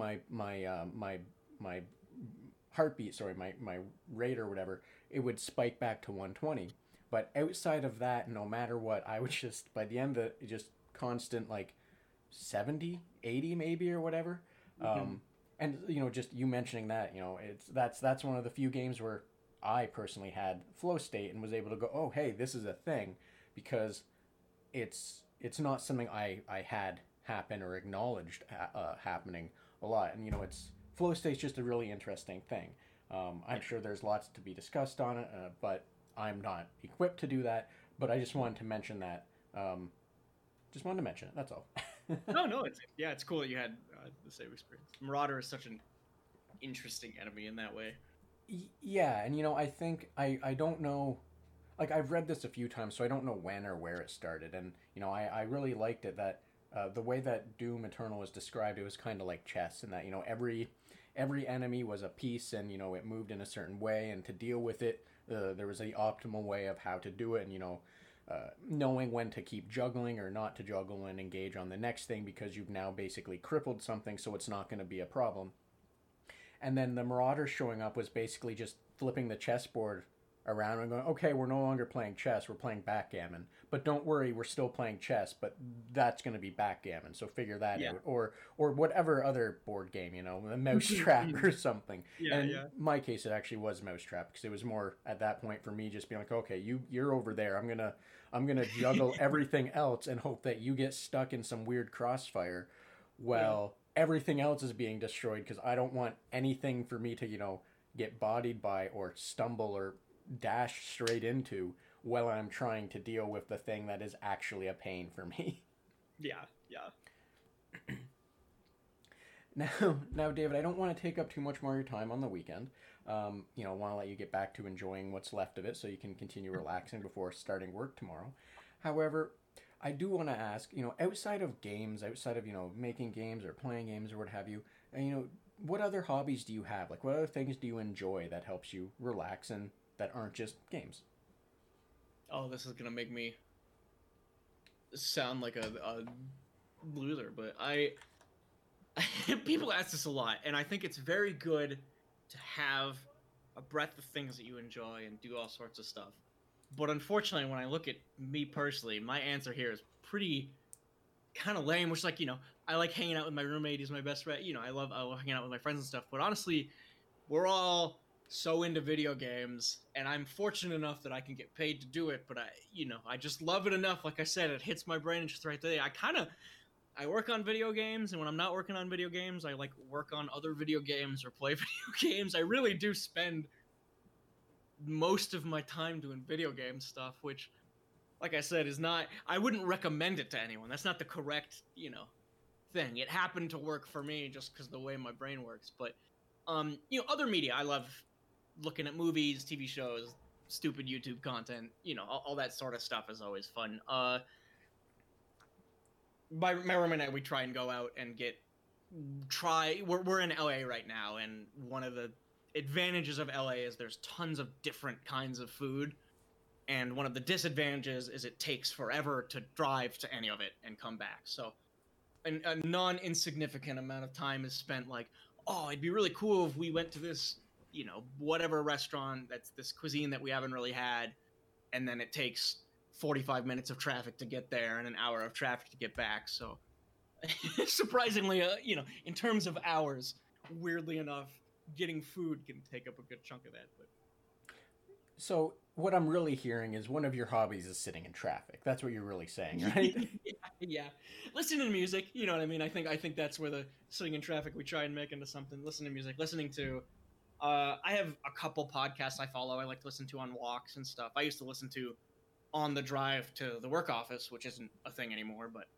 my heartbeat, sorry, my rate or whatever, it would spike back to 120. But outside of that, no matter what, I would just, by the end of it, just constant like 70, 80 maybe or whatever. Mhm. And just you mentioning that, that's one of the few games where I personally had flow state and was able to go, oh hey, this is a thing, because it's not something I had happen or acknowledged happening a lot. And it's flow state's just a really interesting thing. I'm sure there's lots to be discussed on it, but I'm not equipped to do that. But I just wanted to mention that. Just wanted to mention it. That's all. No, it's cool that you had the same experience. Marauder is such an interesting enemy in that way. Yeah, and I think I don't know, like I've read this a few times, so I don't know when or where it started, and I really liked it that the way that Doom Eternal was described, it was kind of like chess, and that every enemy was a piece, and it moved in a certain way, and to deal with it, there was the optimal way of how to do it, and knowing when to keep juggling or not to juggle and engage on the next thing, because you've now basically crippled something, so it's not going to be a problem. And then the Marauder showing up was basically just flipping the chessboard around and going, okay, we're no longer playing chess, we're playing backgammon. But don't worry, we're still playing chess, but that's going to be backgammon, so figure that out. Or whatever other board game, a Mousetrap or something. And in my case, it actually was Mousetrap, because it was more at that point for me just being like, okay, you're over there. I'm gonna juggle everything else and hope that you get stuck in some weird crossfire. Well, everything else is being destroyed, because I don't want anything for me to, get bodied by or stumble or dash straight into while I'm trying to deal with the thing that is actually a pain for me. Yeah. Now, David, I don't want to take up too much more of your time on the weekend. I want to let you get back to enjoying what's left of it so you can continue relaxing before starting work tomorrow. However, I do want to ask, outside of games, outside of, making games or playing games or what have you, what other hobbies do you have? Like, what other things do you enjoy that helps you relax and that aren't just games? Oh, this is going to make me sound like a loser, but people ask this a lot, and I think it's very good to have a breadth of things that you enjoy and do all sorts of stuff. But unfortunately, when I look at me personally, my answer here is pretty kind of lame, which, like, I like hanging out with my roommate. He's my best friend. I love hanging out with my friends and stuff. But honestly, we're all so into video games, and I'm fortunate enough that I can get paid to do it. But I just love it enough. Like I said, it hits my brain just right there. I work on video games, and when I'm not working on video games, I like work on other video games or play video games. I really do spend most of my time doing video game stuff, which, like I said, is not, I wouldn't recommend it to anyone. That's not the correct, thing. It happened to work for me just because the way my brain works. But, other media, I love looking at movies, TV shows, stupid YouTube content, all that sort of stuff is always fun. My roommate and I, we try and go out and we're in LA right now, and one of the advantages of LA is there's tons of different kinds of food, and one of the disadvantages is it takes forever to drive to any of it and come back. So a non-insignificant amount of time is spent like, oh, it'd be really cool if we went to this, whatever restaurant that's this cuisine that we haven't really had, and then it takes 45 minutes of traffic to get there and an hour of traffic to get back. So surprisingly, in terms of hours, weirdly enough, getting food can take up a good chunk of that. But so what I'm really hearing is one of your hobbies is sitting in traffic. That's what you're really saying, right? Yeah. Listening to music, you know what I mean? I think that's where the sitting in traffic we try and make into something. Listening to music, listening to I have a couple podcasts I follow. I like to listen to on walks and stuff. I used to listen to on the drive to the work office, which isn't a thing anymore, but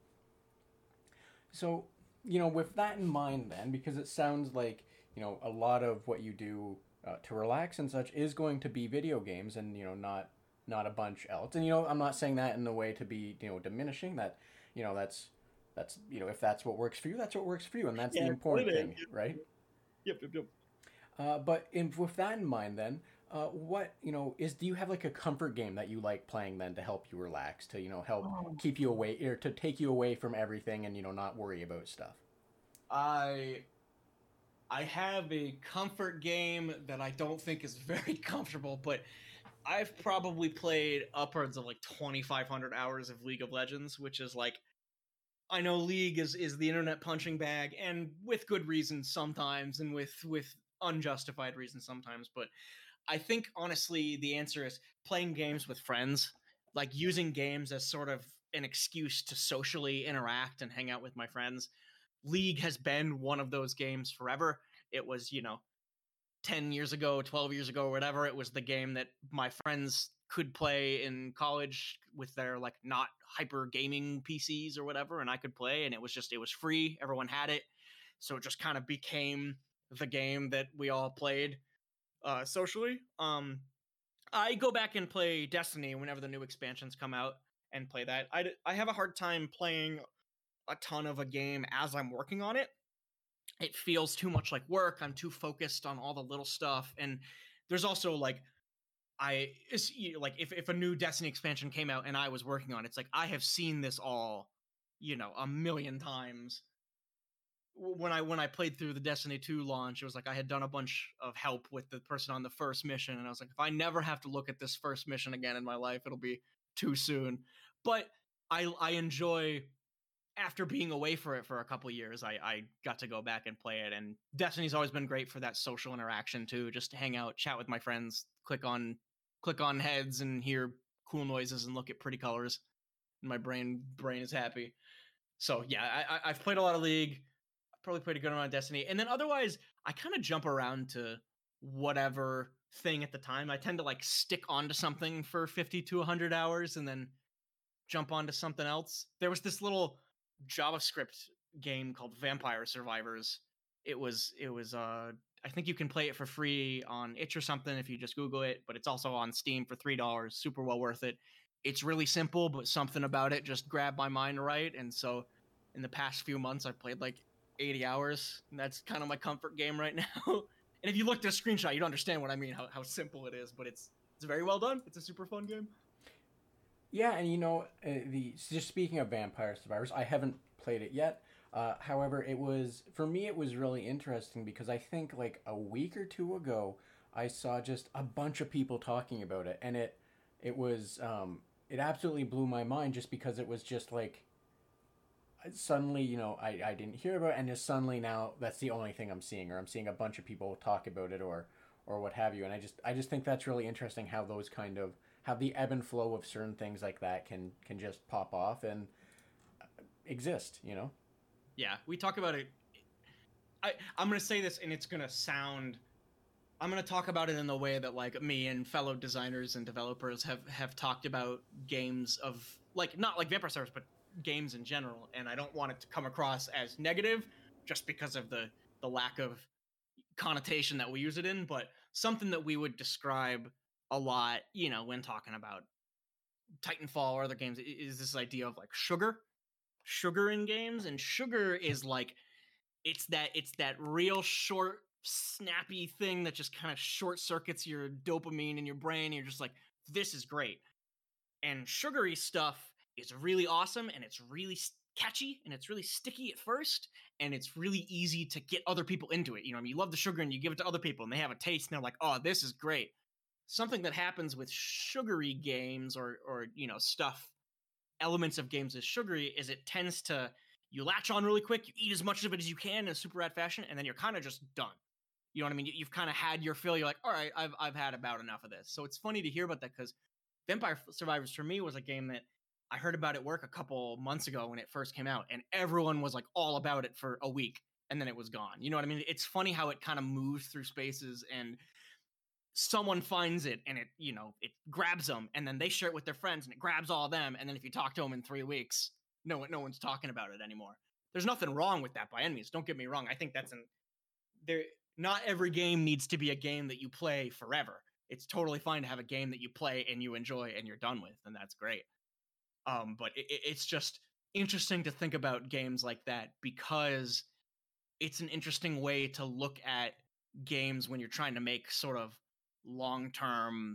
so, with that in mind then, because it sounds like, a lot of what you do to relax and such is going to be video games and, not a bunch else. And, I'm not saying that in the way to be, diminishing that, that's, if that's what works for you, that's what works for you. And that's the important thing, right? Yep. But with that in mind then, what, do you have like a comfort game that you like playing then to help you relax, to, help keep you away, or to take you away from everything and, not worry about stuff? I have a comfort game that I don't think is very comfortable, but I've probably played upwards of like 2,500 hours of League of Legends, which is like I know League is the internet punching bag, and with good reason sometimes, and with unjustified reasons sometimes. But I think honestly, the answer is playing games with friends, like using games as sort of an excuse to socially interact and hang out with my friends. League has been one of those games forever. It was, 10 years ago, 12 years ago, or whatever. It was the game that my friends could play in college with their like not hyper gaming PCs or whatever, and I could play, and it was free. Everyone had it. So it just kind of became the game that we all played socially. I go back and play Destiny whenever the new expansions come out and play that. I have a hard time playing a ton of a game as I'm working on it. It feels too much like work. I'm too focused on all the little stuff. And there's also like, if a new Destiny expansion came out and I was working on it, it's like I have seen this all, a million times. When I played through the Destiny 2 launch, it was like I had done a bunch of help with the person on the first mission, and I was like, if I never have to look at this first mission again in my life, it'll be too soon. But I enjoy, after being away for it for a couple years, I got to go back and play it, and Destiny's always been great for that social interaction too. Just to hang out, chat with my friends, click on heads and hear cool noises and look at pretty colors, and my brain is happy. So yeah, I've played a lot of League. Probably played a good amount of Destiny, and then otherwise I kind of jump around to whatever thing at the time. I tend to like stick onto something for 50 to 100 hours and then jump onto something else. There was this little JavaScript game called Vampire Survivors. It was I think you can play it for free on itch or something if you just Google it, but it's also on Steam for $3. Super well worth it. It's really simple, but something about it just grabbed my mind right. And so in the past few months, I've played like 80 hours, and that's kind of my comfort game right now. And if you looked at a screenshot, you'd understand what I mean, how simple it is, but it's very well done. It's a super fun game. Yeah, and just speaking of Vampire Survivors, I haven't played it yet. However, it was for me. It was really interesting because I think like a week or two ago, I saw just a bunch of people talking about it, and it absolutely blew my mind just because it was just like suddenly I didn't hear about it, and just suddenly now that's the only thing I'm seeing, or I'm seeing a bunch of people talk about it, or what have you. And I just think that's really interesting how those kind of how the ebb and flow of certain things like that can just pop off and exist. Yeah, we talk about it. I'm gonna say this, and it's gonna sound. I'm gonna talk about it in the way that like me and fellow designers and developers have talked about games of like not like Vampire Survivors, but games in general. And I don't want it to come across as negative, just because of the lack of connotation that we use it in. But something that we would describe a lot, when talking about Titanfall or other games, is this idea of like sugar in games. And sugar is like it's that real short snappy thing that just kind of short circuits your dopamine in your brain, and you're just like, this is great. And sugary stuff is really awesome, and it's really catchy, and it's really sticky at first, and it's really easy to get other people into it. You love the sugar, and you give it to other people, and they have a taste, and they're like, oh, this is great. Something that happens with sugary games or stuff, elements of games as sugary, is it tends to, you latch on really quick, you eat as much of it as you can in a super rad fashion, and then you're kind of just done. You know what I mean? You've kind of had your fill. You're like, all right, I've had about enough of this. So it's funny to hear about that, because Vampire Survivors for me was a game that I heard about at work a couple months ago when it first came out, and everyone was like all about it for a week, and then it was gone. You know what I mean? It's funny how it kind of moves through spaces, and someone finds it, and it grabs them, and then they share it with their friends, and it grabs all of them, and then if you talk to them in 3 weeks, no one's talking about it anymore. There's nothing wrong with that by any means. Don't get me wrong. I think there. Not every game needs to be a game that you play forever. It's totally fine to have a game that you play and you enjoy and you're done with, and that's great. But it's just interesting to think about games like that, because it's an interesting way to look at games when you're trying to make sort of long-term,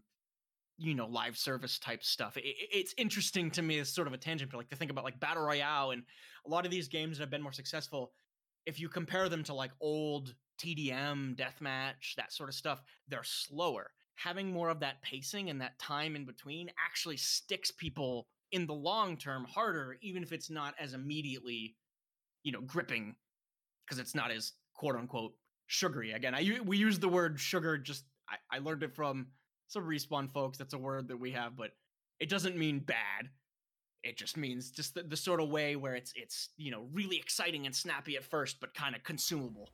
live service type stuff. It's interesting to me as sort of a tangent, but like to think about like Battle Royale and a lot of these games that have been more successful. If you compare them to like old TDM, deathmatch, that sort of stuff, they're slower. Having more of that pacing and that time in between actually sticks people in the long term harder, even if it's not as immediately, gripping, because it's not as quote unquote sugary. Again, we use the word sugar, just I learned it from some Respawn folks. That's a word that we have, but it doesn't mean bad. It just means just the sort of way where it's really exciting and snappy at first, but kind of consumable.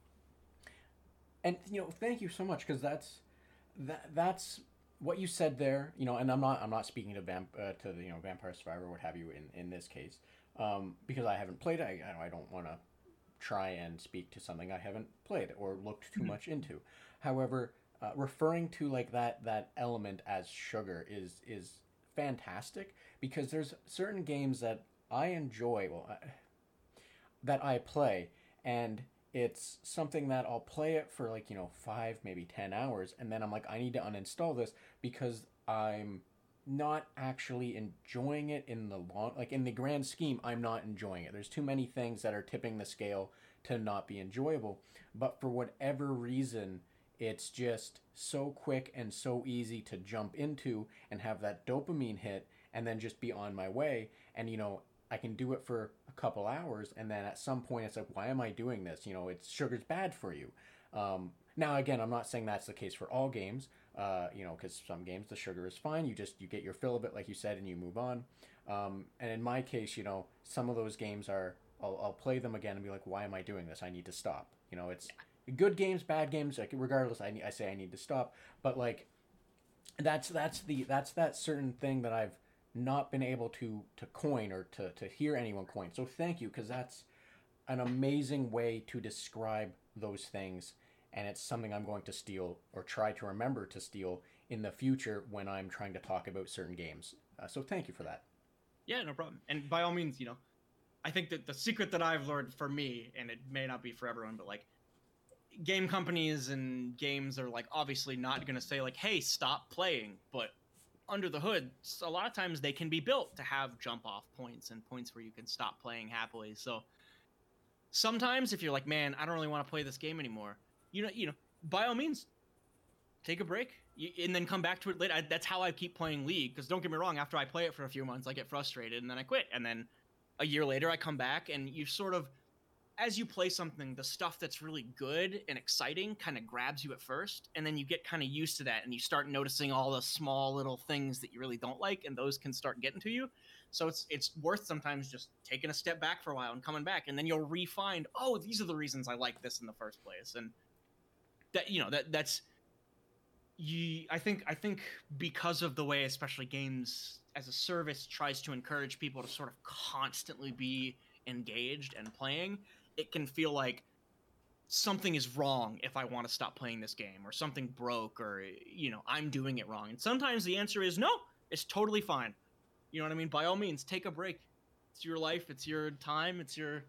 And thank you so much, because that's what you said there. And I'm not speaking to the Vampire Survivor, what have you, in this case, because I haven't played it. I don't want to try and speak to something I haven't played or looked too much into. However, referring to like that element as sugar is fantastic, because there's certain games that I enjoy, that I play, and it's something that I'll play it for 5, maybe 10 hours, and then I'm like, I need to uninstall this because I'm not actually enjoying it in the in the grand scheme. I'm not enjoying it. There's too many things that are tipping the scale to not be enjoyable. But for whatever reason, it's just so quick and so easy to jump into and have that dopamine hit and then just be on my way. And I can do it for a couple hours, and then at some point it's like, why am I doing this? Sugar's bad for you. Now again, I'm not saying that's the case for all games, because some games the sugar is fine. You get your fill of it, like you said, and you move on. And in my case, some of those games are, I'll play them again and be like, why am I doing this? I need to stop. It's good games, bad games, like regardless, I say I need to stop. But like, that's that certain thing that I've not been able to coin, or to hear anyone coin. So thank you, because that's an amazing way to describe those things, and it's something I'm going to steal, or try to remember to steal, in the future when I'm trying to talk about certain games. So thank you for that. Yeah, no problem. And by all means, I think that the secret that I've learned for me, and it may not be for everyone, but like, game companies and games are like obviously not going to say like, hey, stop playing, but under the hood, a lot of times they can be built to have jump off points and points where you can stop playing happily. So sometimes if you're like, man, I don't really want to play this game anymore, by all means, take a break and then come back to it later. That's how I keep playing League, because don't get me wrong, after I play it for a few months, I get frustrated and then I quit. And then a year later I come back, and you sort of, as you play something, the stuff that's really good and exciting kind of grabs you at first, and then you get kind of used to that, and you start noticing all the small little things that you really don't like, and those can start getting to you. So it's worth sometimes just taking a step back for a while and coming back, and then you'll re-find, oh, these are the reasons I like this in the first place. And that that's I think because of the way, especially games as a service tries to encourage people to sort of constantly be engaged and playing, it can feel like something is wrong if I want to stop playing this game, or something broke, or I'm doing it wrong. And sometimes the answer is no, it's totally fine. You know what I mean? By all means, take a break. It's your life, it's your time, it's your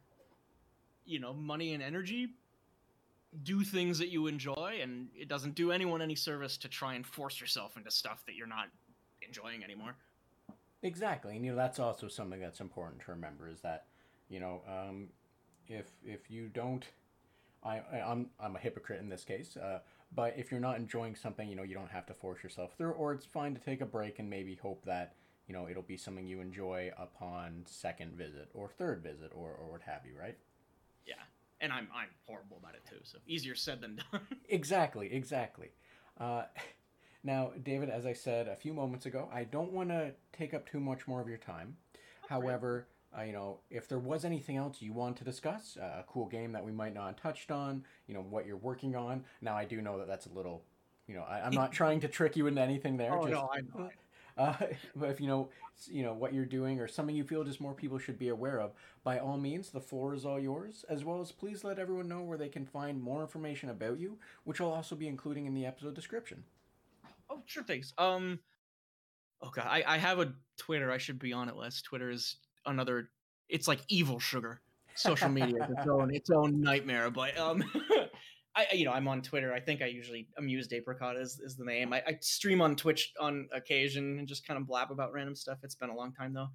money and energy. Do things that you enjoy, and it doesn't do anyone any service to try and force yourself into stuff that you're not enjoying anymore. Exactly. And that's also something that's important to remember, is that if you don't, I'm a hypocrite in this case, but if you're not enjoying something, you don't have to force yourself through, or it's fine to take a break and maybe hope that it'll be something you enjoy upon second visit or third visit, or what have you, right? Yeah. And I'm horrible about it too, so easier said than done. Exactly. Now, David, as I said a few moments ago, I don't want to take up too much more of your time. However, if there was anything else you want to discuss, a cool game that we might not have touched on, what you're working on. Now, I do know that that's a little, I'm not trying to trick you into anything there. Oh, no, I know. But if what you're doing, or something you feel just more people should be aware of, by all means, the floor is all yours. As well as please let everyone know where they can find more information about you, which I'll also be including in the episode description. Oh, sure, thanks. Oh god, I have a Twitter. I should be on it less. Twitter is another. It's like evil sugar. Social media is its own nightmare. But I'm on Twitter. I think I usually Amused Apricot is the name. I stream on Twitch on occasion and just kind of blab about random stuff. It's been a long time though.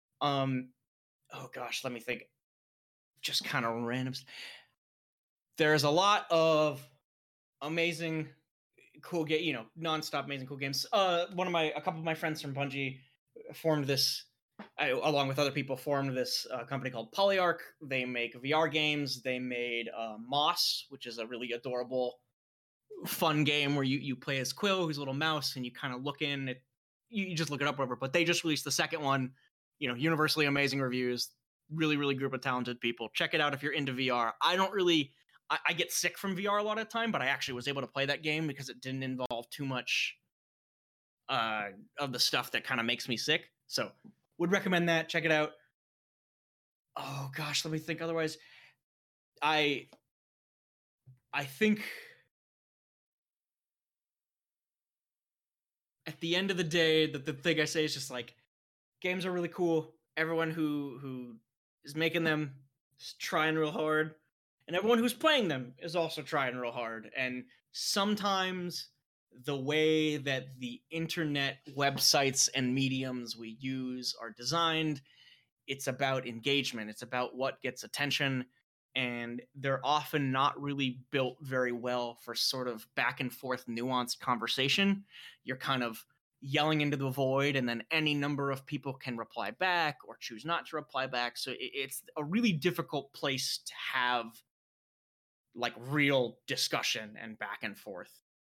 Oh gosh, let me think. Just kind of random. There's a lot of amazing, cool nonstop amazing cool games. A couple of my friends from Bungie formed this along with other people, formed this company called Polyarc. They make VR games. They made Moss, which is a really adorable, fun game where you play as Quill, who's a little mouse, and you kind of look in. You just look it up, whatever. But they just released the second one. Universally amazing reviews. Really, really group of talented people. Check it out if you're into VR. I get sick from VR a lot of the time, but I actually was able to play that game because it didn't involve too much of the stuff that kind of makes me sick. So would recommend that. Check it out. Oh gosh, let me think. Otherwise, I think at the end of the day, the thing I say is just like, games are really cool. Everyone who is making them is trying real hard, and everyone who's playing them is also trying real hard. And sometimes the way that the internet websites and mediums we use are designed, it's about engagement. It's about what gets attention, and they're often not really built very well for sort of back and forth nuanced conversation. You're kind of yelling into the void, and then any number of people can reply back or choose not to reply back. So it's a really difficult place to have like real discussion and back and forth.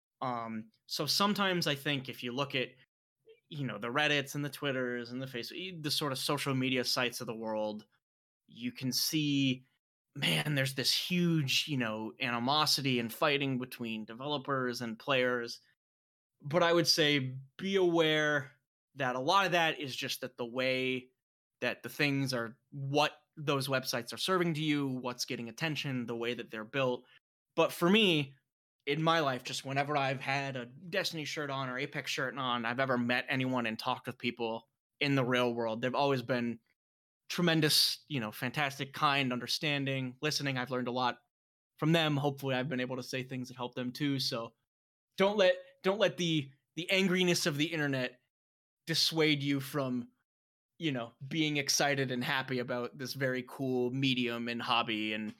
So sometimes I think if you look at the Reddits and the Twitters and the Facebook, the sort of social media sites of the world, you can see, man, there's this huge, animosity and fighting between developers and players. But I would say be aware that a lot of that is just that the way that the things are, what those websites are serving to you, what's getting attention, the way that they're built. But for me, in my life, just whenever I've had a Destiny shirt on or Apex shirt on, I've ever met anyone and talked with people in the real world, they've always been tremendous, fantastic, kind, understanding, listening. I've learned a lot from them. Hopefully I've been able to say things that help them too. So don't let the angriness of the internet dissuade you from, being excited and happy about this very cool medium and hobby. And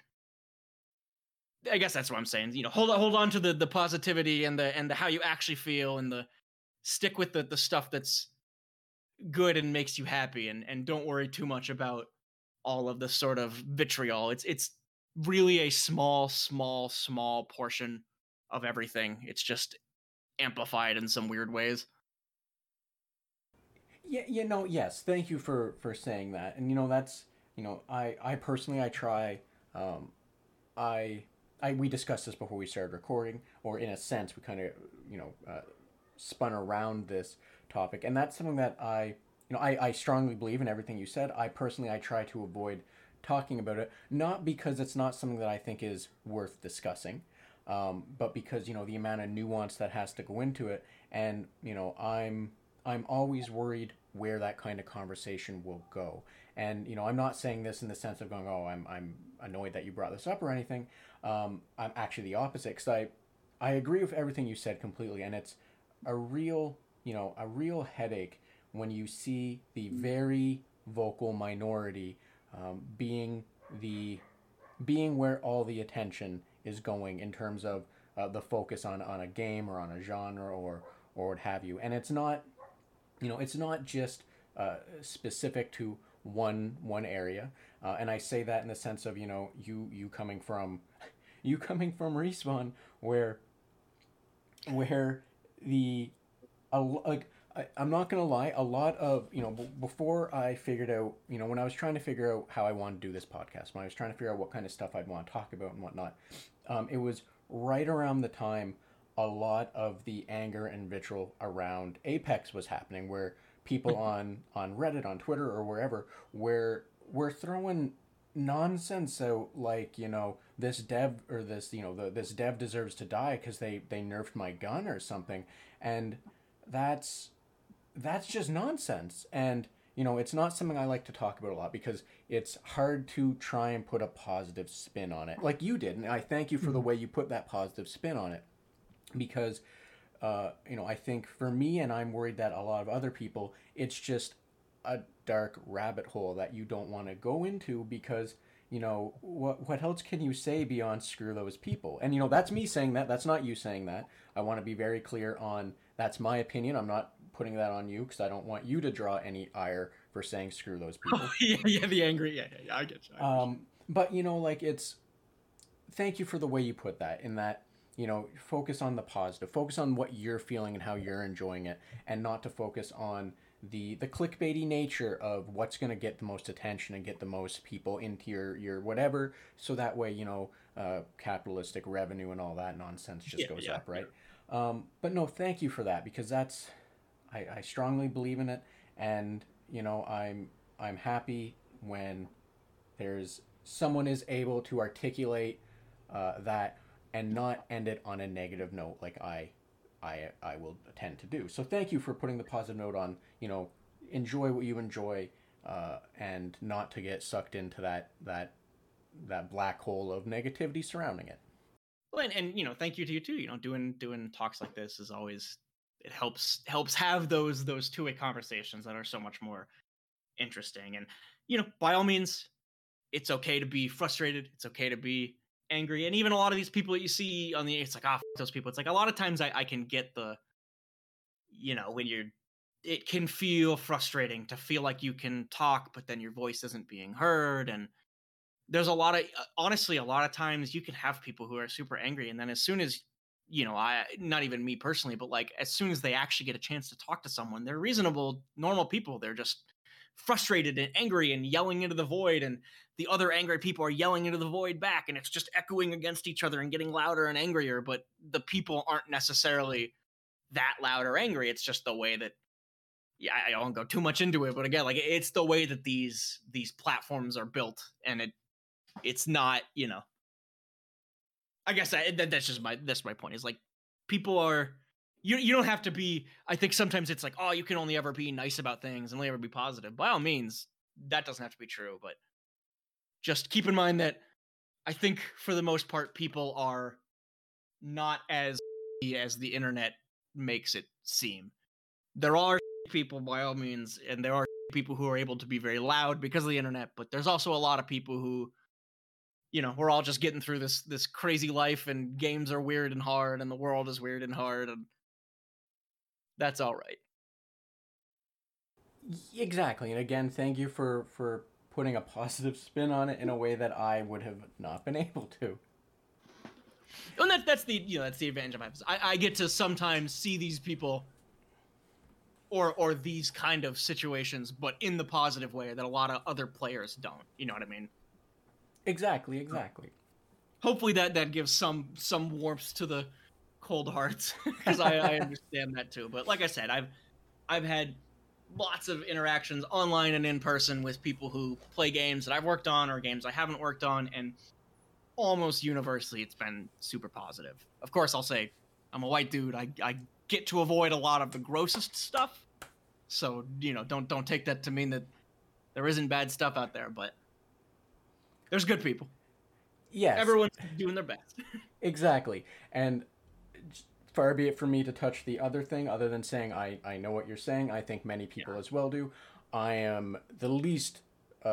I guess that's what I'm saying. Hold on to the positivity and the how you actually feel, and the stick with the stuff that's good and makes you happy, and don't worry too much about all of the sort of vitriol. It's really a small portion of everything. It's just amplified in some weird ways. Yeah, yes. Thank you for saying that. And that's I personally I try. I we discussed this before we started recording, or in a sense, we kind of spun around this topic, and that's something that I strongly believe in everything you said. I personally I try to avoid talking about it, not because it's not something that I think is worth discussing, but because the amount of nuance that has to go into it, and I'm always worried where that kind of conversation will go. And I'm not saying this in the sense of going, oh, I'm annoyed that you brought this up or anything. I'm actually the opposite, because I agree with everything you said completely, and it's a real headache when you see the very vocal minority being where all the attention is going in terms of the focus on a game or on a genre or what have you. And it's not it's not just specific to one area, and I say that in the sense of you coming from Respawn, where the I'm not gonna lie, a lot of before I figured out when I was trying to figure out how I wanted to do this podcast, when I was trying to figure out what kind of stuff I'd want to talk about and whatnot, it was right around the time a lot of the anger and vitriol around Apex was happening, where people on Reddit, on Twitter, or wherever, where we're throwing nonsense out like this dev or this this dev deserves to die because they nerfed my gun or something, and that's just nonsense. And it's not something I like to talk about a lot, because it's hard to try and put a positive spin on it like you did, and I thank you for the way you put that positive spin on it, because I think for me, and I'm worried that a lot of other people, it's just a dark rabbit hole that you don't want to go into, because what else can you say beyond screw those people? And that's me saying that, that's not you saying that. I want to be very clear on, that's my opinion. I'm not putting that on you because I don't want you to draw any ire for saying screw those people. Yeah, the angry, yeah, I get you. But like it's thank you for the way you put that in that focus on the positive, focus on what you're feeling and how you're enjoying it, and not to focus on the clickbaity nature of what's going to get the most attention and get the most people into your whatever, so that way capitalistic revenue and all that nonsense just goes up, right? But no, thank you for that, because that's I strongly believe in it, and I'm happy when there's someone is able to articulate that and not end it on a negative note like I will tend to do. So thank you for putting the positive note on, enjoy what you enjoy, and not to get sucked into that black hole of negativity surrounding it. Well, and thank you to you too. Doing talks like this is always, it helps have those two-way conversations that are so much more interesting. And by all means, it's okay to be frustrated. It's okay to be angry. And even a lot of these people that you see on the, it's like, f those people. It's like a lot of times I can get the, when it can feel frustrating to feel like you can talk, but then your voice isn't being heard. And there's honestly, a lot of times you can have people who are super angry. And then as soon as, not even me personally, but like as soon as they actually get a chance to talk to someone, they're reasonable, normal people. They're just frustrated and angry and yelling into the void, and the other angry people are yelling into the void back, and it's just echoing against each other and getting louder and angrier. But the people aren't necessarily that loud or angry. It's just the way that, I won't go too much into it, but again, like it's the way that these platforms are built, and it's not, I guess that's just my point, is like people are, you don't have to be, I think sometimes it's like, oh, you can only ever be nice about things and only ever be positive. By all means, that doesn't have to be true, but just keep in mind that I think for the most part, people are not as the internet makes it seem. There are people, by all means, and there are people who are able to be very loud because of the internet, but there's also a lot of people who, we're all just getting through this crazy life, and games are weird and hard, and the world is weird and hard, and that's all right. Exactly. And again, thank you for putting a positive spin on it in a way that I would have not been able to. And that's the advantage of my episode. I get to sometimes see these people or these kind of situations, but in the positive way that a lot of other players don't. You know what I mean? Exactly. Hopefully that gives some warmth to the cold hearts, because I understand that too. But like I said, I've had lots of interactions online and in person with people who play games that I've worked on or games I haven't worked on, and almost universally it's been super positive. Of course, I'll say I'm a white dude. I get to avoid a lot of the grossest stuff, so don't take that to mean that there isn't bad stuff out there, but there's good people. Yes, everyone's doing their best. Exactly. And far be it from me to touch the other thing, other than saying I know what you're saying. I think many people as well do. I am the least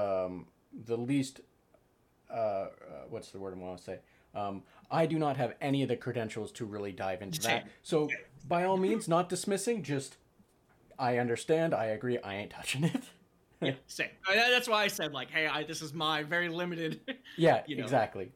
what's the word I want to say? I do not have any of the credentials to really dive into that. So by all means, not dismissing, just I understand, I agree, I ain't touching it. Yeah, same. That's why I said, like, hey, this is my very limited. Yeah, exactly.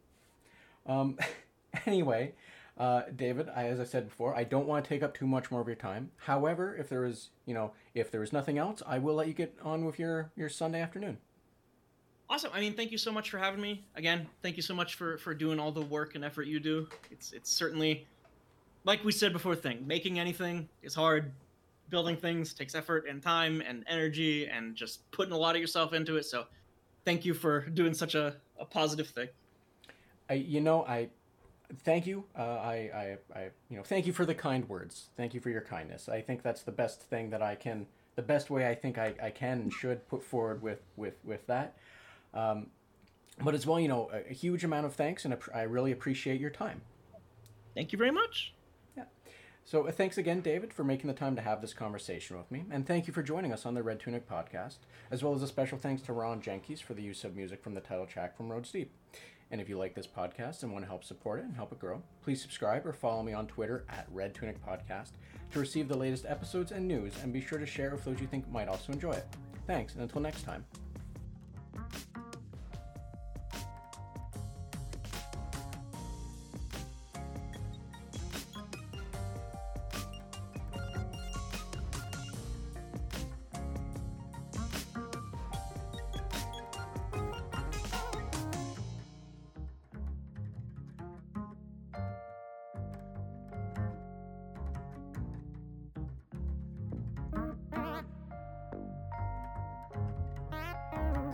Anyway, David, as I said before, I don't want to take up too much more of your time. However, if there is nothing else, I will let you get on with your Sunday afternoon. Awesome. I mean, thank you so much for having me. Again, thank you so much for doing all the work and effort you do. It's certainly, like we said before, making anything is hard. Building things takes effort and time and energy and just putting a lot of yourself into it. So thank you for doing such a positive thing. I thank you. I thank you for the kind words. Thank you for your kindness. I think that's the best thing that the best way I think I can and should put forward with that. But as well, a huge amount of thanks, and I really appreciate your time. Thank you very much. Yeah. So thanks again, David, for making the time to have this conversation with me, and thank you for joining us on the Red Tunic podcast, as well as a special thanks to Ron Jenkins for the use of music from the title track from Road Steep. And if you like this podcast and want to help support it and help it grow, please subscribe or follow me on Twitter at Red Tunic Podcast to receive the latest episodes and news, and be sure to share it with those you think might also enjoy it. Thanks, and until next time.